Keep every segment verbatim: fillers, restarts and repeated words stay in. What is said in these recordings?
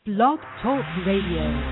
Blog Talk Radio.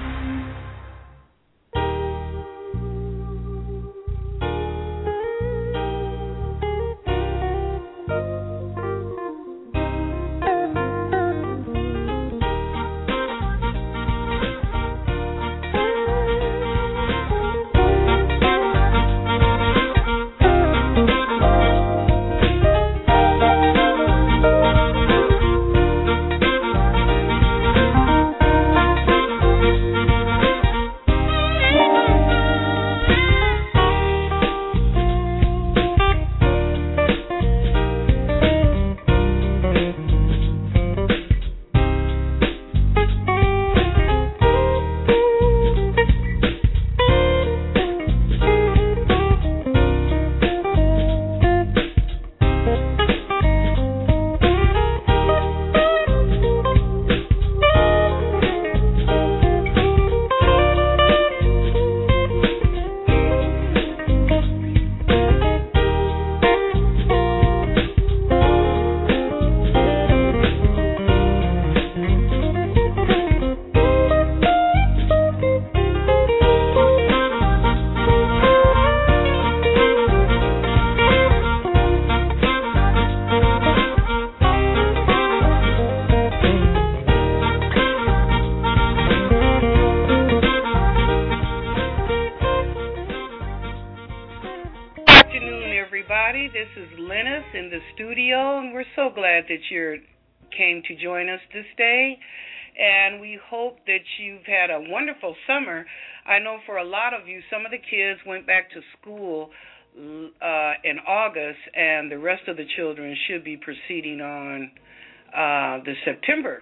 That you came to join us this day, and we hope that you've had a wonderful summer. I know for a lot of you, some of the kids went back to school uh, in August, and the rest of the children should be proceeding on uh, the September,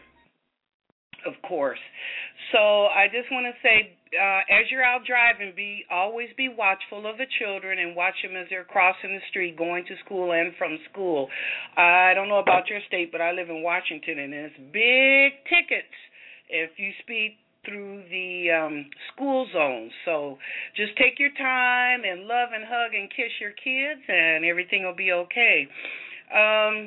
of course. So I just want to say, uh, as you're out driving, be always be watchful of the children and watch them as they're crossing the street, going to school and from school. I don't know about your state, but I live in Washington, and it's big tickets if you speed through the um, school zones. So just take your time and love and hug and kiss your kids, and everything will be okay. Um,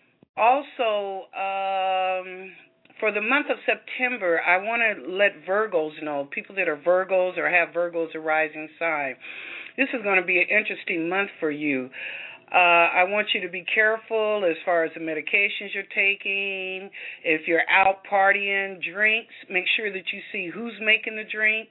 also, um... for the month of September, I want to let Virgos know, people that are Virgos or have Virgos a rising sign. This is going to be an interesting month for you. Uh, I want you to be careful as far as the medications you're taking. If you're out partying, drinks, make sure that you see who's making the drink.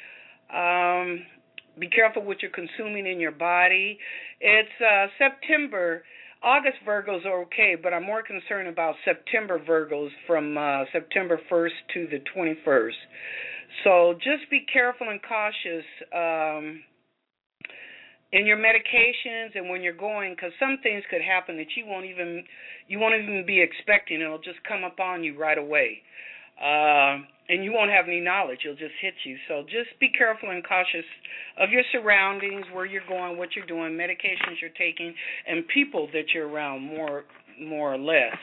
Um, be careful what you're consuming in your body. It's uh, September. August Virgos are okay, but I'm more concerned about September Virgos from uh, September first to the twenty-first. So just be careful and cautious um, in your medications and when you're going, because some things could happen that you won't even you won't even be expecting. It'll just come upon you right away. Uh, and you won't have any knowledge. It'll just hit you. So just be careful and cautious of your surroundings, where you're going, what you're doing, medications you're taking, and people that you're around, more more or less.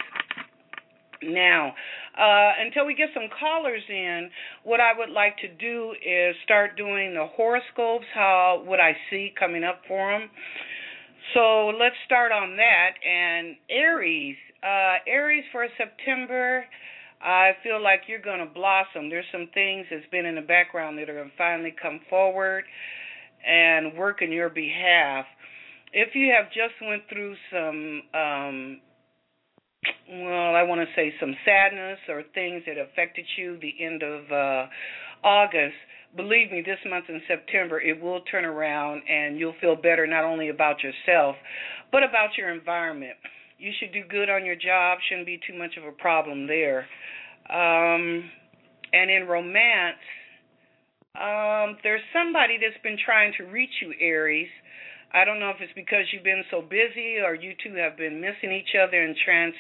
Now, uh, until we get some callers in, what I would like to do is start doing the horoscopes, how what I see coming up for them. So let's start on that. And Aries, uh, Aries for September, I feel like you're going to blossom. There's some things that's been in the background that are going to finally come forward and work on your behalf. If you have just went through some, um, well, I want to say some sadness or things that affected you the end of uh, August, believe me, this month in September, it will turn around and you'll feel better not only about yourself, but about your environment. You should do good on your job. Shouldn't be too much of a problem there. Um, and in romance, um, there's somebody that's been trying to reach you, Aries. I don't know if it's because you've been so busy or you two have been missing each other in trans,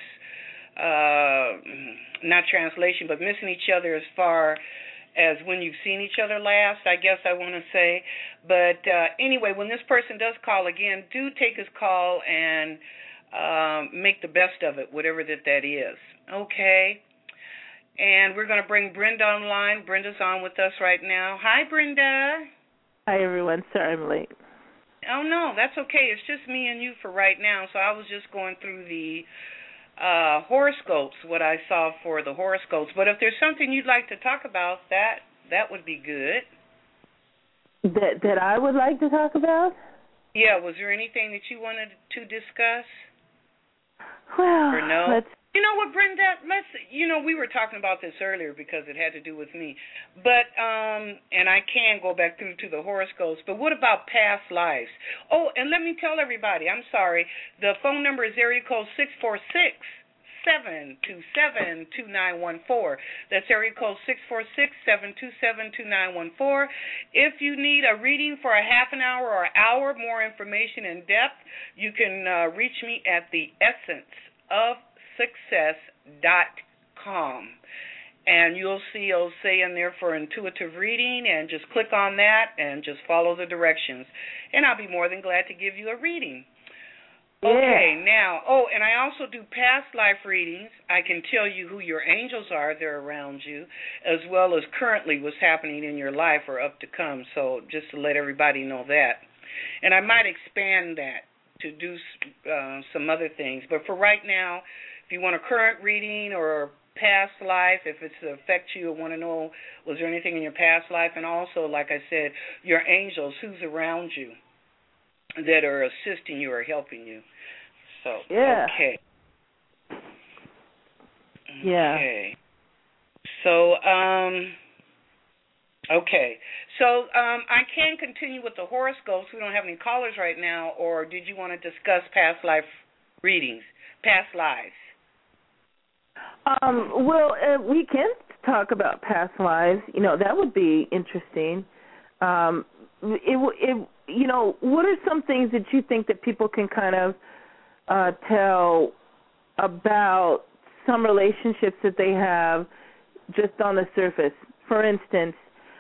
uh, not translation, but missing each other as far as when you've seen each other last, I guess I want to say. But uh, anyway, when this person does call again, do take his call and Um, make the best of it, whatever that that is. Okay. And we're going to bring Brenda online. Brenda's on with us right now. Hi, Brenda. Hi, everyone. Sorry I'm late. Oh, no, that's okay. It's just me and you for right now. So I was just going through the uh, horoscopes, what I saw for the horoscopes. But if there's something you'd like to talk about, that that would be good. That that I would like to talk about? Yeah, was there anything that you wanted to discuss? Well, or no? let's... You know what, Brenda? Let's. You know, we were talking about this earlier because it had to do with me. But um, and I can go back through to the horoscopes. But what about past lives? Oh, and let me tell everybody. I'm sorry. The phone number is area code six four six, seven two seven, two nine one four. That's area code six four six, seven two seven, two nine one four. If you need a reading for a half an hour or hour, more information in depth, you can uh, reach me at the essence of success dot com, and you'll see it'll say in there for intuitive reading, and just click on that and just follow the directions, and I'll be more than glad to give you a reading. Yeah. Okay, now, oh, and I also do past life readings. I can tell you who your angels are. They're around you, as well as currently what's happening in your life or up to come, so just to let everybody know that. And I might expand that to do uh, some other things, but for right now, if you want a current reading or past life, if it's to affect you or want to know was there anything in your past life, and also, like I said, your angels, who's around you that are assisting you or helping you. So, yeah. okay. Yeah. Okay. So, um, okay. So, um, I can continue with the horoscopes. We don't have any callers right now, or did you want to discuss past life readings, past lives? Um, well, uh, we can talk about past lives. You know, that would be interesting. Um, it, it, you know, what are some things that you think that people can kind of uh, tell about some relationships that they have just on the surface? For instance,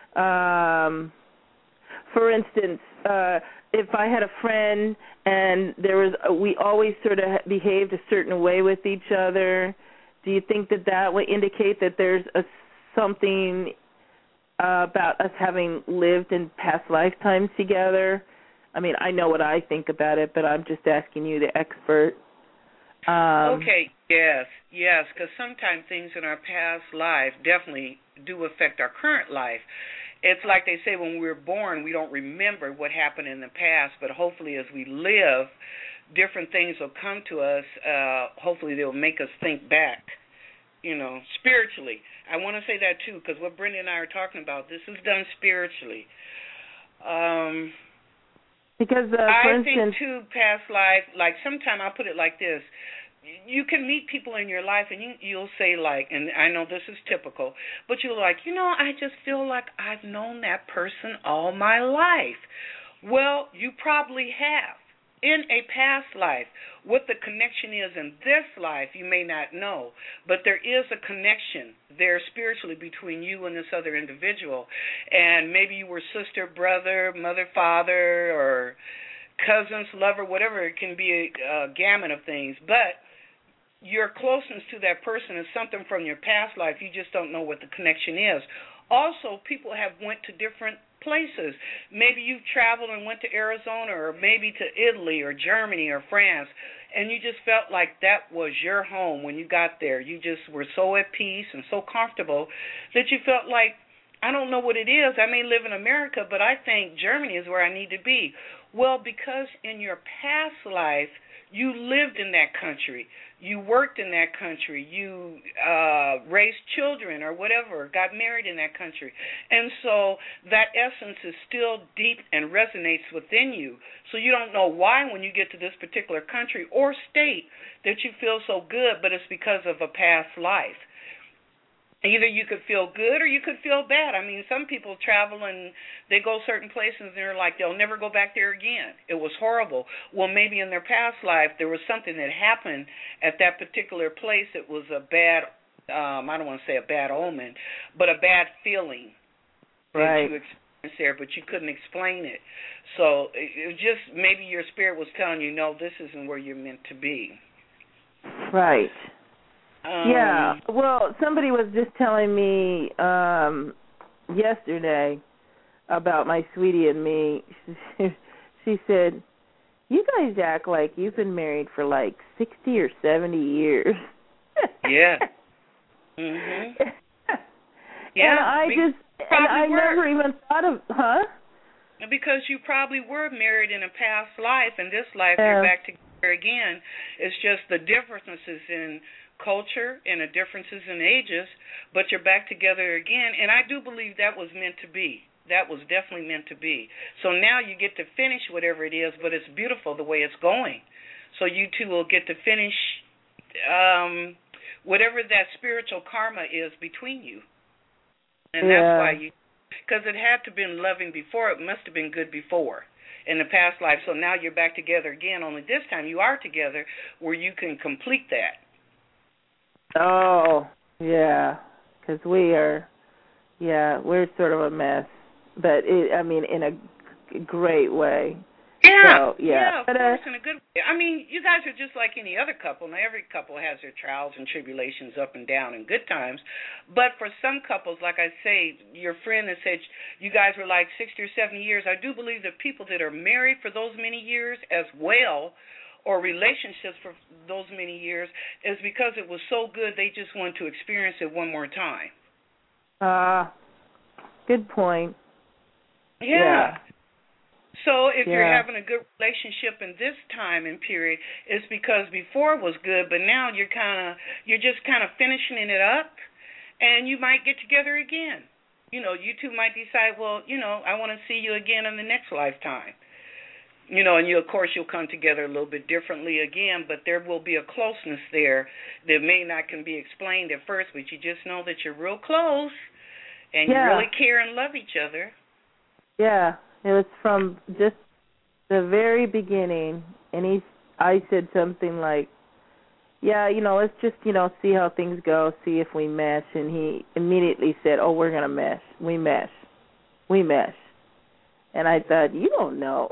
um, for instance, uh, if I had a friend and there was, a, we always sort of behaved a certain way with each other. Do you think that that would indicate that there's a, something uh, about us having lived in past lifetimes together? I mean, I know what I think about it, but I'm just asking you, the expert. Um, okay, yes, yes, because sometimes things in our past life definitely do affect our current life. It's like they say, when we're born, we don't remember what happened in the past, but hopefully as we live, different things will come to us. Uh, hopefully they'll make us think back, you know, spiritually. I want to say that, too, because what Brenda and I are talking about, this is done spiritually. Um, because, uh, for I instance, think, too, past life, like sometimes I'll put it like this. You can meet people in your life and you, you'll say, like, and I know this is typical, but you're like, you know, I just feel like I've known that person all my life. Well, you probably have. In a past life, what the connection is in this life, you may not know, but there is a connection there spiritually between you and this other individual. And maybe you were sister, brother, mother, father, or cousins, lover, whatever. It can be a, a gamut of things. But your closeness to that person is something from your past life. You just don't know what the connection is. Also, people have went to different places. Maybe you've traveled and went to Arizona, or maybe to Italy or Germany or France, and you just felt like that was your home when you got there. You just were so at peace and so comfortable that you felt like, I don't know what it is. I may live in America, but I think Germany is where I need to be. Well, because in your past life, you lived in that country. You worked in that country. You uh, raised children or whatever, got married in that country. And so that essence is still deep and resonates within you. So you don't know why when you get to this particular country or state that you feel so good, but it's because of a past life. Either you could feel good or you could feel bad. I mean, some people travel and they go certain places and they're like, they'll never go back there again. It was horrible. Well, maybe in their past life there was something that happened at that particular place. It was a bad, um, I don't want to say a bad omen, but a bad feeling that right. you experienced there, but you couldn't explain it. So it, it just maybe your spirit was telling you, no, this isn't where you're meant to be. Right. Um, yeah, well, somebody was just telling me um, yesterday about my sweetie and me. She, she said, you guys act like you've been married for like sixty or seventy years. Yeah. Mhm. Yeah. And I just, and I were. never even thought of, huh? Because you probably were married in a past life, and this life Yeah. you're back together again. It's just the differences in culture and the differences in ages, but you're back together again. And I do believe that was meant to be. That was definitely meant to be. So now you get to finish whatever it is, but it's beautiful the way it's going. So you two will get to finish um, whatever that spiritual karma is between you. And yeah. that's why you, because it had to have been loving before, it must have been good before in the past life. So now you're back together again, only this time you are together where you can complete that. Oh, yeah, because we are, yeah, we're sort of a mess. But, it, I mean, in a g- great way. Yeah, so, yeah. yeah, of but, course, uh, in a good way. I mean, you guys are just like any other couple. Now, every couple has their trials and tribulations up and down and good times. But for some couples, like I say, your friend that said you guys were like sixty or seventy years, I do believe that people that are married for those many years as well, or relationships for those many years, is because it was so good they just want to experience it one more time. Ah, uh, good point. Yeah. yeah. So if yeah. you're having a good relationship in this time and period, it's because before it was good, but now you're kind of you're just kind of finishing it up, and you might get together again. You know, you two might decide, well, you know, I want to see you again in the next lifetime. You know, and you, of course, you'll come together a little bit differently again, but there will be a closeness there that may not can be explained at first, but you just know that you're real close and yeah. you really care and love each other. Yeah. It was from just the very beginning, and he, I said something like, yeah, you know, let's just, you know, see how things go, see if we mesh, and he immediately said, oh, we're going to mesh. We mesh. We mesh. And I thought, you don't know.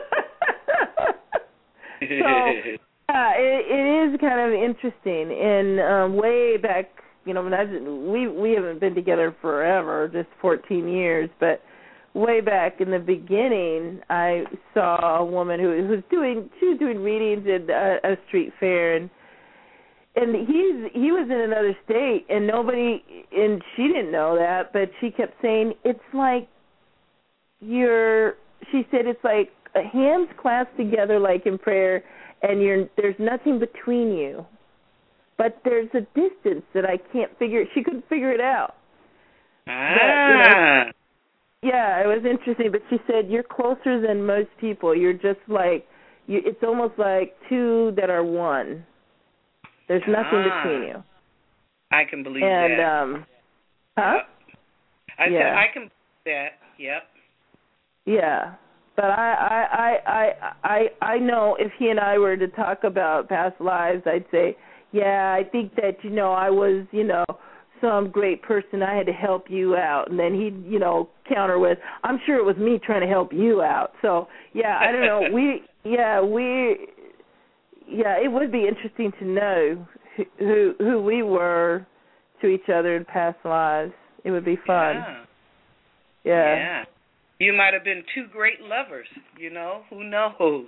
so, yeah, it, it is kind of interesting. And um, way back, you know, we we haven't been together forever, just fourteen years, but way back in the beginning, I saw a woman who, who was doing she was doing readings at a, a street fair, and and he's he was in another state, and nobody and she didn't know that, but she kept saying it's like you're. She said it's like hands clasped together like in prayer, and you're there's nothing between you, but there's a distance that I can't figure. She couldn't figure it out. Ah. But, you know, yeah, it was interesting, but she said you're closer than most people. You're just like, you, it's almost like two that are one. There's nothing ah. between you. I can believe and, that. And, um, huh? Yep. I yeah. said I can believe that, yep. Yeah, but I, I, I, I, I, I know if he and I were to talk about past lives, I'd say, yeah, I think that, you know, I was, you know, some great person, I had to help you out. And then he'd, you know, counter with, I'm sure it was me trying to help you out. So, yeah, I don't know. we, yeah, we, yeah, it would be interesting to know who who we were to each other in past lives. It would be fun. Yeah. Yeah. Yeah. You might have been two great lovers, you know. Who knows?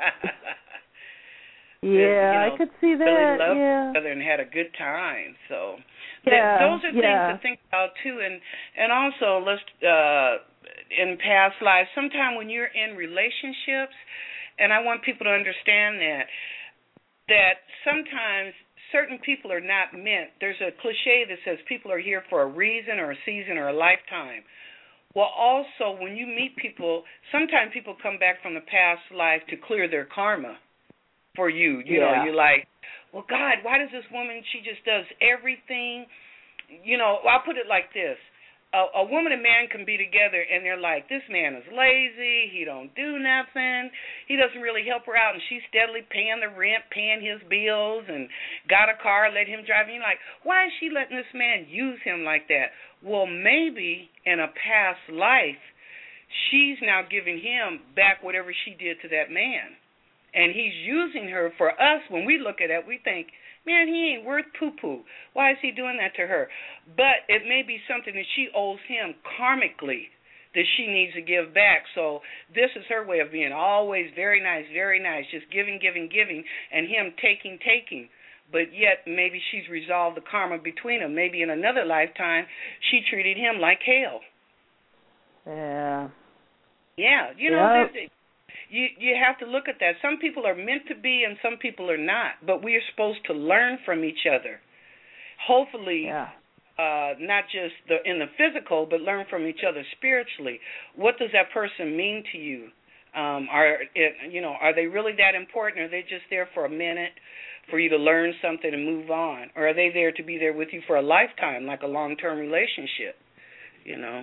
Yeah, you know, I could see that. Really loved yeah. each other and had a good time. So yeah, th- those are yeah. things to think about too. And and also, let's uh, in past lives, sometime when you're in relationships, and I want people to understand that that sometimes certain people are not meant. There's a cliche that says people are here for a reason or a season or a lifetime. Well, also, when you meet people, sometimes people come back from the past life to clear their karma for you. You yeah. know, you're like, well, God, why does this woman, she just does everything? You know, I'll put it like this. A, a woman and man can be together, and they're like, this man is lazy, he don't do nothing, he doesn't really help her out, and she's steadily paying the rent, paying his bills, and got a car, let him drive. And you're like, why is she letting this man use him like that? Well, maybe in a past life, she's now giving him back whatever she did to that man. And he's using her for us. When we look at it, we think, man, he ain't worth poo-poo. Why is he doing that to her? But it may be something that she owes him karmically that she needs to give back. So this is her way of being always very nice, very nice, just giving, giving, giving, and him taking, taking. but yet maybe she's resolved the karma between them. Maybe in another lifetime she treated him like hell. Yeah. Yeah, you know, Yep. you you have to look at that. Some people are meant to be and some people are not, but we are supposed to learn from each other. Hopefully, Yeah. uh, not just the, in the physical, but learn from each other spiritually. What does that person mean to you? Um, are it, you know, are they really that important? Are they just there for a minute for you to learn something and move on? Or are they there to be there with you for a lifetime, like a long-term relationship, you know?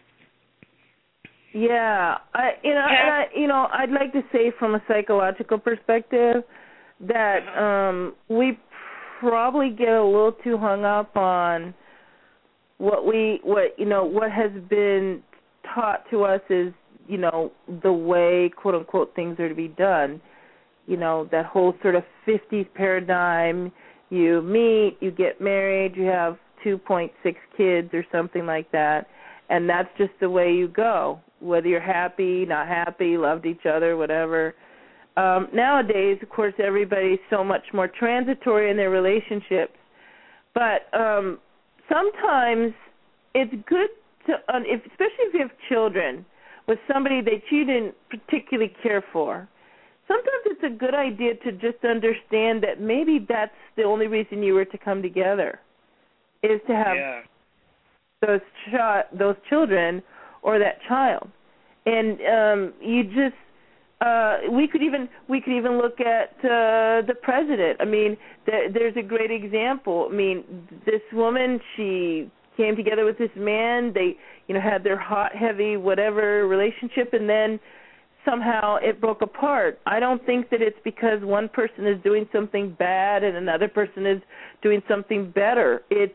Yeah, I you know, and I, you know, I'd like to say from a psychological perspective that Uh-huh. um, we probably get a little too hung up on what we, what you know, what has been taught to us is, you know, the way quote unquote things are to be done. You know, that whole sort of fifties paradigm. You meet, you get married, you have two point six kids or something like that, and that's just the way you go. Whether you're happy, not happy, loved each other, whatever. Um, nowadays, of course, everybody's so much more transitory in their relationships. But um, sometimes it's good to, uh, if, especially if you have children, with somebody that you didn't particularly care for. Sometimes it's a good idea to just understand that maybe that's the only reason you were to come together, is to have Yeah. those ch- those children or that child. And um, you just uh, we could even we could even look at uh, the president. I mean, th- there's a great example. I mean, this woman, she came together with this man. They, you know, had their hot, heavy, whatever relationship, and then somehow it broke apart. I don't think that it's because one person is doing something bad and another person is doing something better. It's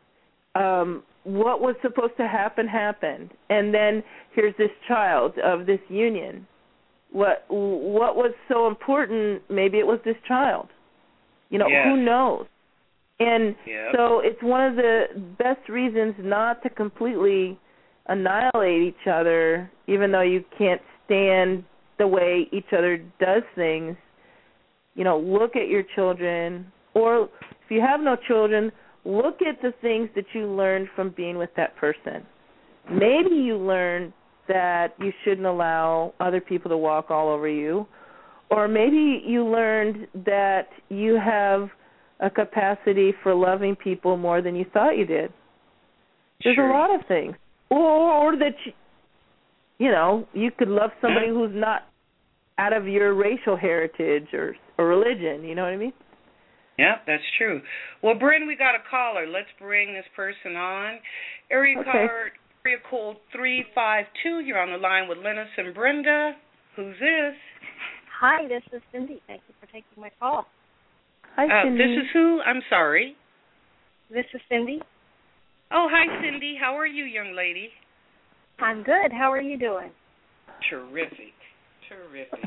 um, what was supposed to happen happened, and then here's this child of this union. What what was so important? Maybe it was this child. You know, Yes. who knows? And Yep. so it's one of the best reasons not to completely annihilate each other, even though you can't stand the way each other does things. You know, look at your children, or if you have no children, look at the things that you learned from being with that person. Maybe you learned that you shouldn't allow other people to walk all over you, or maybe you learned that you have a capacity for loving people more than you thought you did. There's Sure. a lot of things. Or, or that, you, you know, you could love somebody who's not out of your racial heritage or, or religion, you know what I mean? Yeah, that's true. Well, Bryn, we got a caller. Let's bring this person on. Area Okay. caller, area code three five two. You're on the line with Lennis and Brenda. Who's this? Hi, this is Cindy. Thank you for taking my call. Hi, Uh, Cindy. this is who? I'm sorry. This is Cindy. Oh, hi, Cindy. How are you, young lady? I'm good. How are you doing? Terrific. Terrific.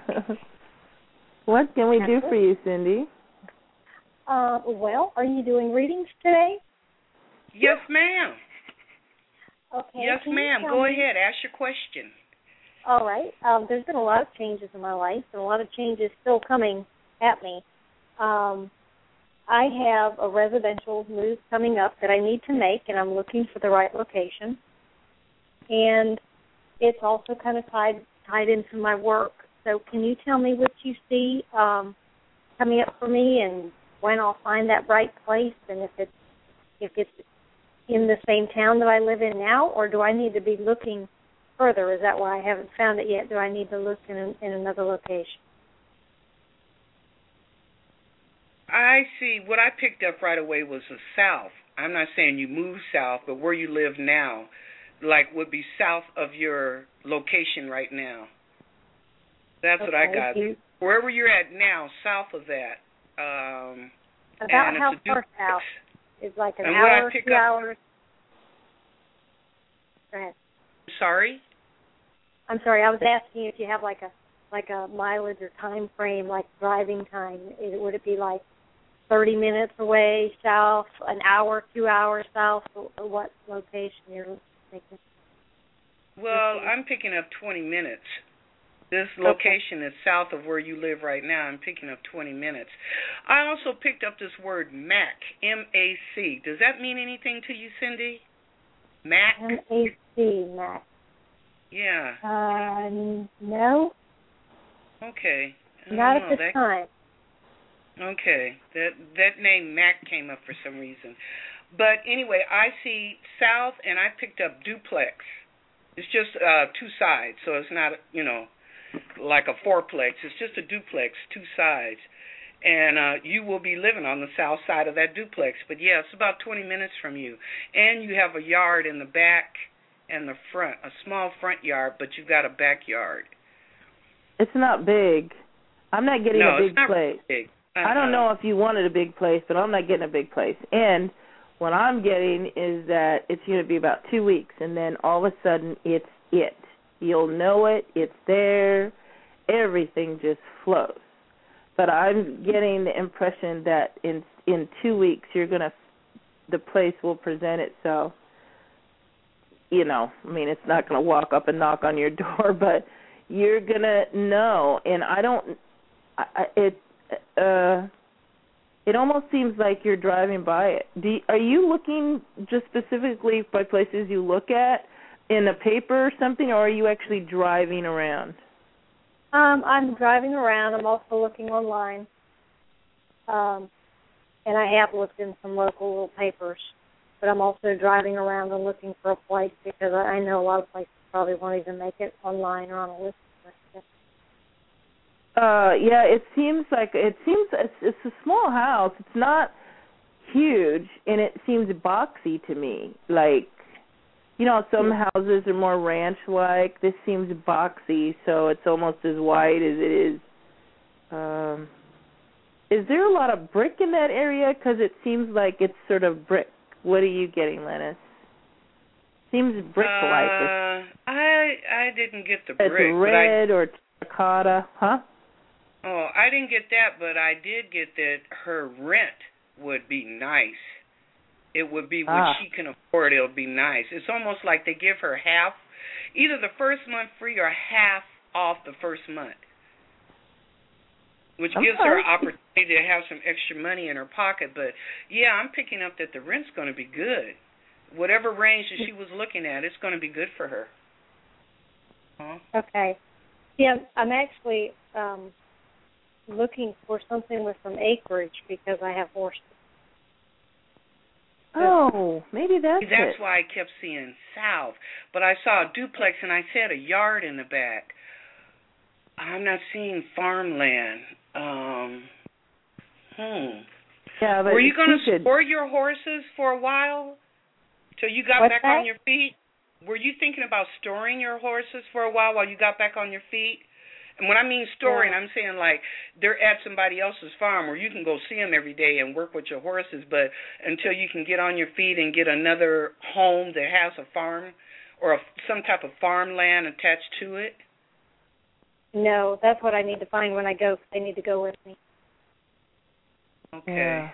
What can we do That's for it. you, Cindy? Uh, well, are you doing readings today? Yes, ma'am. Okay. Yes, can you ma'am. tell Go me- ahead. Ask your question. All right. Um, there's been a lot of changes in my life, and a lot of changes still coming at me. Um, I have a residential move coming up that I need to make, and I'm looking for the right location. And it's also kind of tied tied into my work. So can you tell me what you see um, coming up for me, and when I'll find that right place, and if it's if it's in the same town that I live in now, or do I need to be looking further? Is that why I haven't found it yet? Do I need to look in, in another location? I see. What I picked up right away was the south. I'm not saying you move south, but where you live now, like, would be south of your location right now. That's what I Okay, got. you- Wherever you're at now, south of that. Um, About and how it's a far duplex. south? It's like an And what I hour, pick two up- hours. Go ahead. Sorry? I'm sorry. I was asking you if you have like a like a mileage or time frame, like driving time. Is, would it be like thirty minutes away south, an hour, two hours south? Or what location you're thinking? Well, I'm picking up twenty minutes. This location okay. is south of where you live right now. I'm picking up twenty minutes. I also picked up this word Mac, M A C. Does that mean anything to you, Cindy? Mac? M A C, Mac. Yeah. Uh, no. Okay. Not at know. this that, time. Okay. That that name Mac came up for some reason. But anyway, I see south, and I picked up duplex. It's just uh, two sides, so it's not, you know, like a fourplex. It's just a duplex, two sides. And uh, you will be living on the south side of that duplex. But, yeah, it's about twenty minutes from you. And you have a yard in the back and the front, a small front yard, but you've got a backyard. It's not big. I'm not getting no, a big it's not place. Big. Uh-uh. I don't know if you wanted a big place, but I'm not getting a big place. And what I'm getting is that it's going to be about two weeks, and then all of a sudden it's it. You'll know it. It's there. Everything just flows. But I'm getting the impression that in in two weeks you're gonna, the place will present itself. You know, I mean, it's not gonna walk up and knock on your door, but you're gonna know. And I don't. I, it. Uh, it almost seems like you're driving by it. Do you, are you looking just specifically by places you look at in a paper or something, or are you actually driving around? Um, I'm driving around. I'm also looking online. Um, and I have looked in some local little papers. But I'm also driving around and looking for a place because I know a lot of places probably won't even make it online or on a list. Uh, yeah, it seems like it seems it's, it's a small house. It's not huge, and it seems boxy to me. Like, you know, some houses are more ranch-like. This seems boxy, so it's almost as wide as it is. Um, is there a lot of brick in that area? Because it seems like it's sort of brick. What are you getting, Lennis? Seems brick-like. Uh, I I didn't get the brick. It's red but I, or terracotta, huh? Oh, I didn't get that, but I did get that her rent would be nice. It would be what ah. she can afford. It'll be nice. It's almost like they give her half, either the first month free or half off the first month, which okay. gives her an opportunity to have some extra money in her pocket. But, yeah, I'm picking up that the rent's going to be good. Whatever range that she was looking at, it's going to be good for her. Huh? Okay. Yeah, I'm actually um, looking for something with some acreage because I have horses. Oh, maybe that's See, That's it. why I kept seeing south. But I saw a duplex, and I said a yard in the back. I'm not seeing farmland. Um, hmm. Yeah, but Were you going to could... store your horses for a while till you got What's back that? on your feet? Were you thinking about storing your horses for a while while you got back on your feet? And when I mean storing, yeah. I'm saying like they're at somebody else's farm where you can go see them every day and work with your horses, but until you can get on your feet and get another home that has a farm or a, some type of farmland attached to it? No, that's what I need to find when I go. They need to go with me. Okay. Yeah.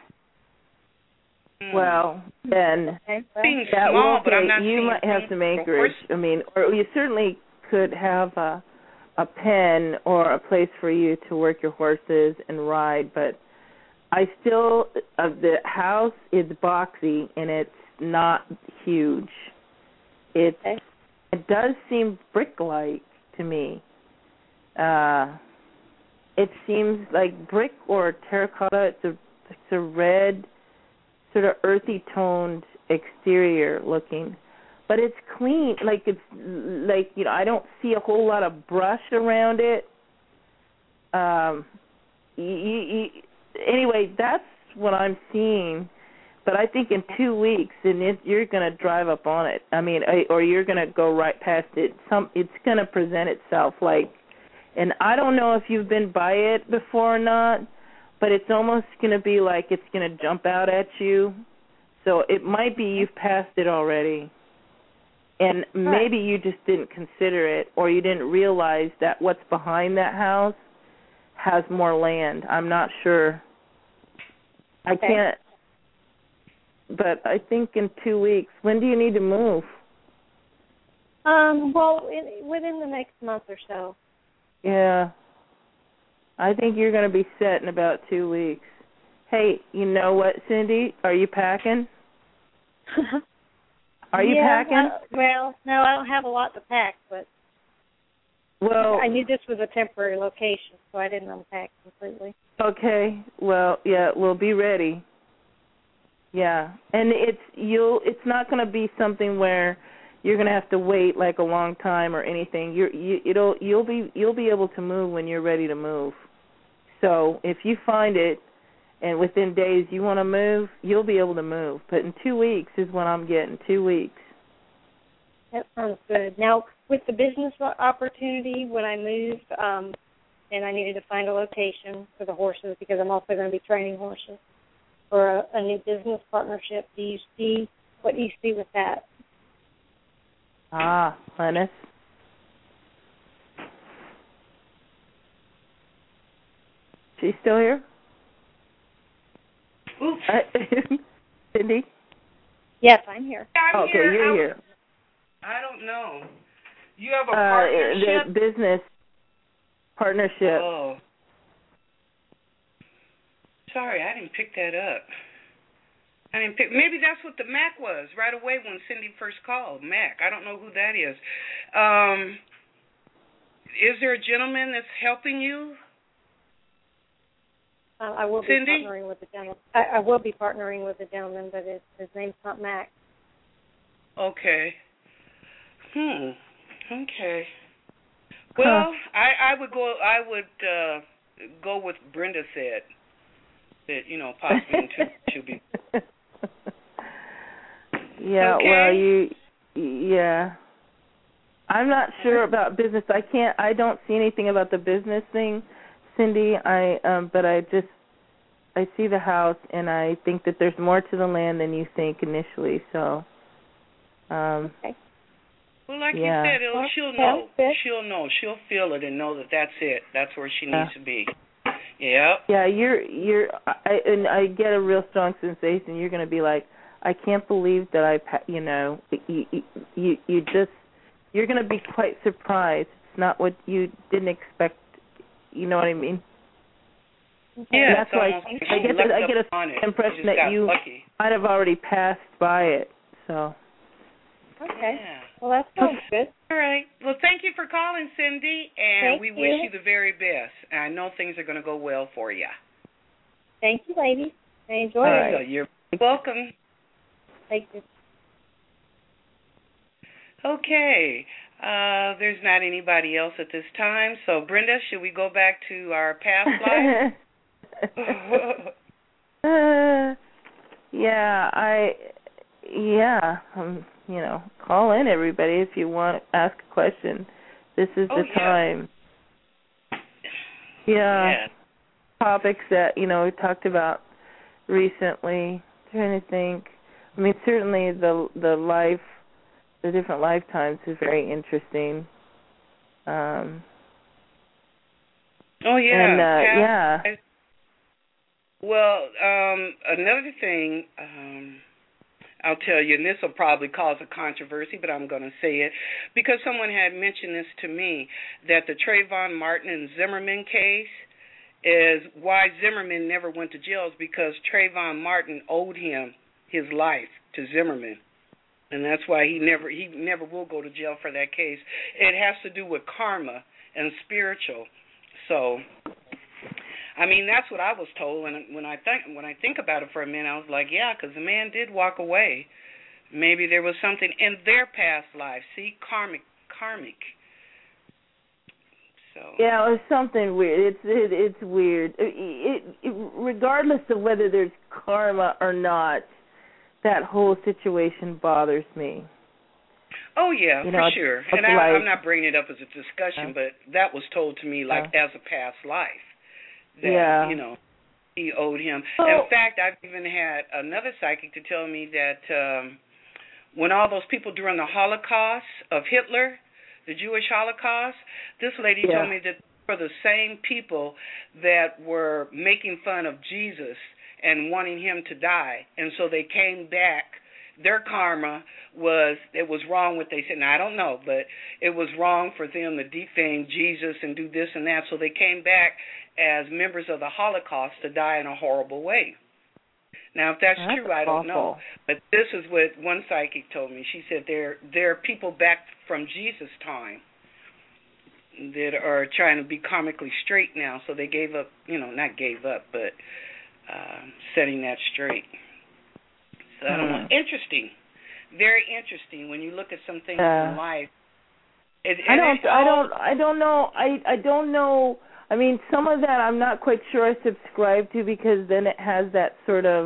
Hmm. Well, then Okay, well, Being that small, will but I'm take, not you seeing might have some for acreage. horses. I mean, or you certainly could have a a pen or a place for you to work your horses and ride, but I still, uh, the house is boxy and it's not huge. It's, okay. It does seem brick-like to me. Uh, it seems like brick or terracotta. It's a, it's a red, sort of earthy toned exterior looking. But it's clean, like it's like, you know, I don't see a whole lot of brush around it. Um, you, you, anyway, that's what I'm seeing. But I think in two weeks, and it, you're going to drive up on it. I mean, or you're going to go right past it. Some, it's going to present itself like, and I don't know if you've been by it before or not, but it's almost going to be like it's going to jump out at you. So it might be you've passed it already. And maybe you just didn't consider it, or you didn't realize that what's behind that house has more land. I'm not sure. I okay. can't, but I think in two weeks. When do you need to move? Um, well, in, within the next month or so. Yeah. I think you're going to be set in about two weeks. Hey, you know what, Cindy? Are you packing? Are you yeah, packing? I, well, no, I don't have a lot to pack, but well, I knew this was a temporary location, so I didn't unpack completely. Okay. Well, yeah, we'll be ready. Yeah, and it's you'll. It's not going to be something where you're going to have to wait like a long time or anything. You're, you, it'll, you'll be, you'll be able to move when you're ready to move. So if you find it, and within days you want to move, you'll be able to move. But in two weeks is what I'm getting. Two weeks. That sounds good. Now, with the business opportunity, when I moved, um, and I needed to find a location for the horses because I'm also going to be training horses for a, a new business partnership. Do you see what do you see with that? Ah, Lennis. She's still here? Oops. Uh, Cindy? Yes, I'm here. I'm okay, here. you're I, here. I don't know. You have a Uh, partnership? the business partnership. Oh. Sorry, I didn't pick that up. I didn't pick. Maybe that's what the Mac was right away when Cindy first called. Mac. I don't know who that is. Um, is there a gentleman that's helping you? Uh, I will be Cindy? partnering with the gentleman. I, I will be partnering with the gentleman, but his, his name's not Mac. Okay. Hmm. Okay. Well, Huh. I, I would go. I would uh, go with Brenda said that you know possibly she'll be. Yeah. Okay. Well, you. Yeah. I'm not sure about business. I can't. I don't see anything about the business thing, Cindy. I. Um. But I just. I see the house, and I think that there's more to the land than you think initially. So. Um. Okay. Well, like yeah. you said, it'll, she'll know. She'll know. She'll feel it and know that that's it. That's where she needs yeah. to be. Yeah. Yeah, you're you're I and I get a real strong sensation. You're going to be like, I can't believe that I, you know, you you you just you're going to be quite surprised. It's not what you didn't expect. You know what I mean? Yeah. And that's why almost, I, I get the, I get a impression that you lucky. might have already passed by it. So. Okay. Yeah. Well, that sounds good. All right. Well, thank you for calling, Cindy, and thank we you. wish you the very best. And I know things are going to go well for you. Thank you, ladies. I enjoyed All it. right. You're welcome. Thank you. Okay. Uh, there's not anybody else at this time. So, Brenda, should we go back to our past life? uh, yeah, I, yeah, um, you know, call in, everybody, if you want to ask a question. This is oh, the yeah. time. Yeah. yeah. Topics that, you know, we talked about recently. Trying to think. I mean, certainly the the life, the different lifetimes is very interesting. Um, oh, yeah. And, uh, past yeah. life. Well, um, another thing, um, I'll tell you, and this will probably cause a controversy, but I'm going to say it, because someone had mentioned this to me, that the Trayvon Martin and Zimmerman case is why Zimmerman never went to jail is because Trayvon Martin owed him his life to Zimmerman. And that's why he never he never will go to jail for that case. It has to do with karma and spiritual. So, I mean, that's what I was told. And when I think when I think about it for a minute, I was like, yeah, because the man did walk away. Maybe there was something in their past life. See, karmic, karmic. So. Yeah, it's something weird. It's it, it's weird. It, it, it, regardless of whether there's karma or not, that whole situation bothers me. Oh, yeah, you for know, sure. it's And like, I, I'm not bringing it up as a discussion, uh, but that was told to me like uh, as a past life. That, yeah. you know, he owed him. Oh. In fact, I've even had another psychic to tell me that um, when all those people during the Holocaust of Hitler, the Jewish Holocaust, this lady yeah. told me that for the same people that were making fun of Jesus and wanting him to die, and so they came back their karma was, it was wrong what they said. Now, I don't know, but it was wrong for them to defame Jesus and do this and that. So they came back as members of the Holocaust to die in a horrible way. Now, if that's, that's true, I don't awful. know. But this is what one psychic told me. She said there, there are people back from Jesus' time that are trying to be karmically straight now. So they gave up, you know, not gave up, but uh, setting that straight. So I don't know. Interesting. Very interesting when you look at some things uh, in life. It, I don't. I don't. I don't know. I. I don't know. I mean, some of that I'm not quite sure I subscribe to because then it has that sort of.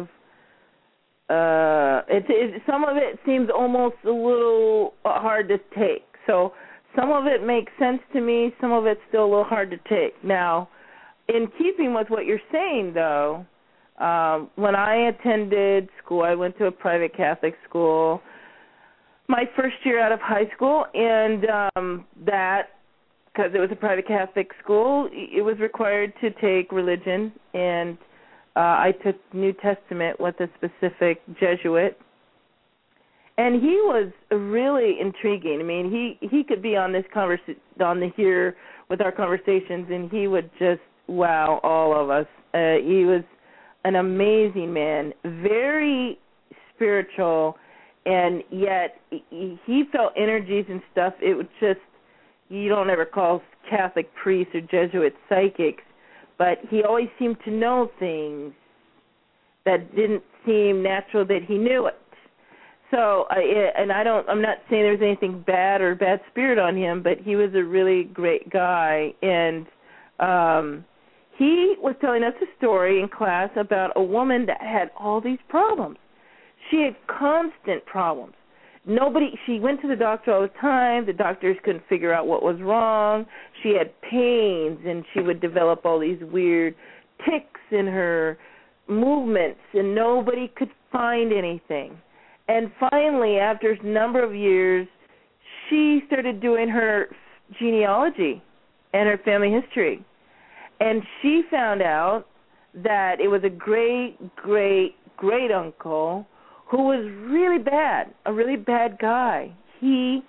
Uh, it, it. Some of it seems almost a little hard to take. So some of it makes sense to me. Some of it's still a little hard to take. Now, in keeping with what you're saying, though, um, when I attended school, I went to a private Catholic school. My first year out of high school, and um, that, because it was a private Catholic school, it was required to take religion, and uh, I took New Testament with a specific Jesuit, and he was really intriguing. I mean, he, he could be on this conversa- on the here with our conversations, and he would just wow all of us. Uh, he was an amazing man, very spiritual. And yet he felt energies and stuff. It was just, you don't ever call Catholic priests or Jesuit psychics, but he always seemed to know things that didn't seem natural that he knew it. So, I, and I don't, I'm not saying there's anything bad or bad spirit on him, but he was a really great guy. And um, he was telling us a story in class about a woman that had all these problems. She had constant problems. Nobody. She went to the doctor all the time. The doctors couldn't figure out what was wrong. She had pains, and she would develop all these weird tics in her movements, and nobody could find anything. And finally, after a number of years, she started doing her genealogy and her family history. And she found out that it was a great, great, great uncle who was really bad, a really bad guy. He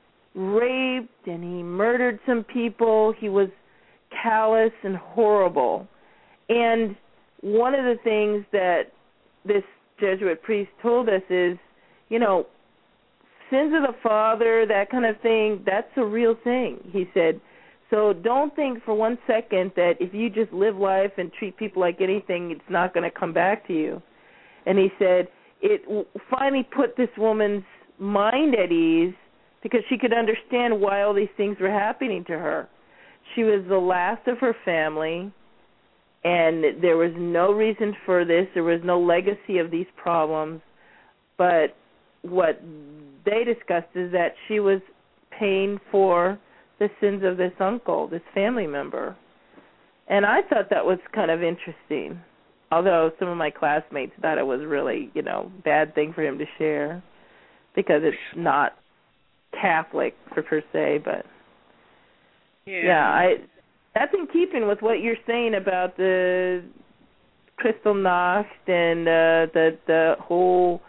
raped and he murdered some people. He was callous and horrible. And one of the things that this Jesuit priest told us is, you know, sins of the father, that kind of thing, that's a real thing, he said. So don't think for one second that if you just live life and treat people like anything, it's not going to come back to you. And he said, it finally put this woman's mind at ease because she could understand why all these things were happening to her. She was the last of her family, and there was no reason for this. There was no legacy of these problems. But what they discussed is that she was paying for the sins of this uncle, this family member. And I thought that was kind of interesting. Although some of my classmates thought it was really, you know, bad thing for him to share because it's not Catholic per, per se, but yeah. yeah, I that's in keeping with what you're saying about the Kristallnacht and uh, the the whole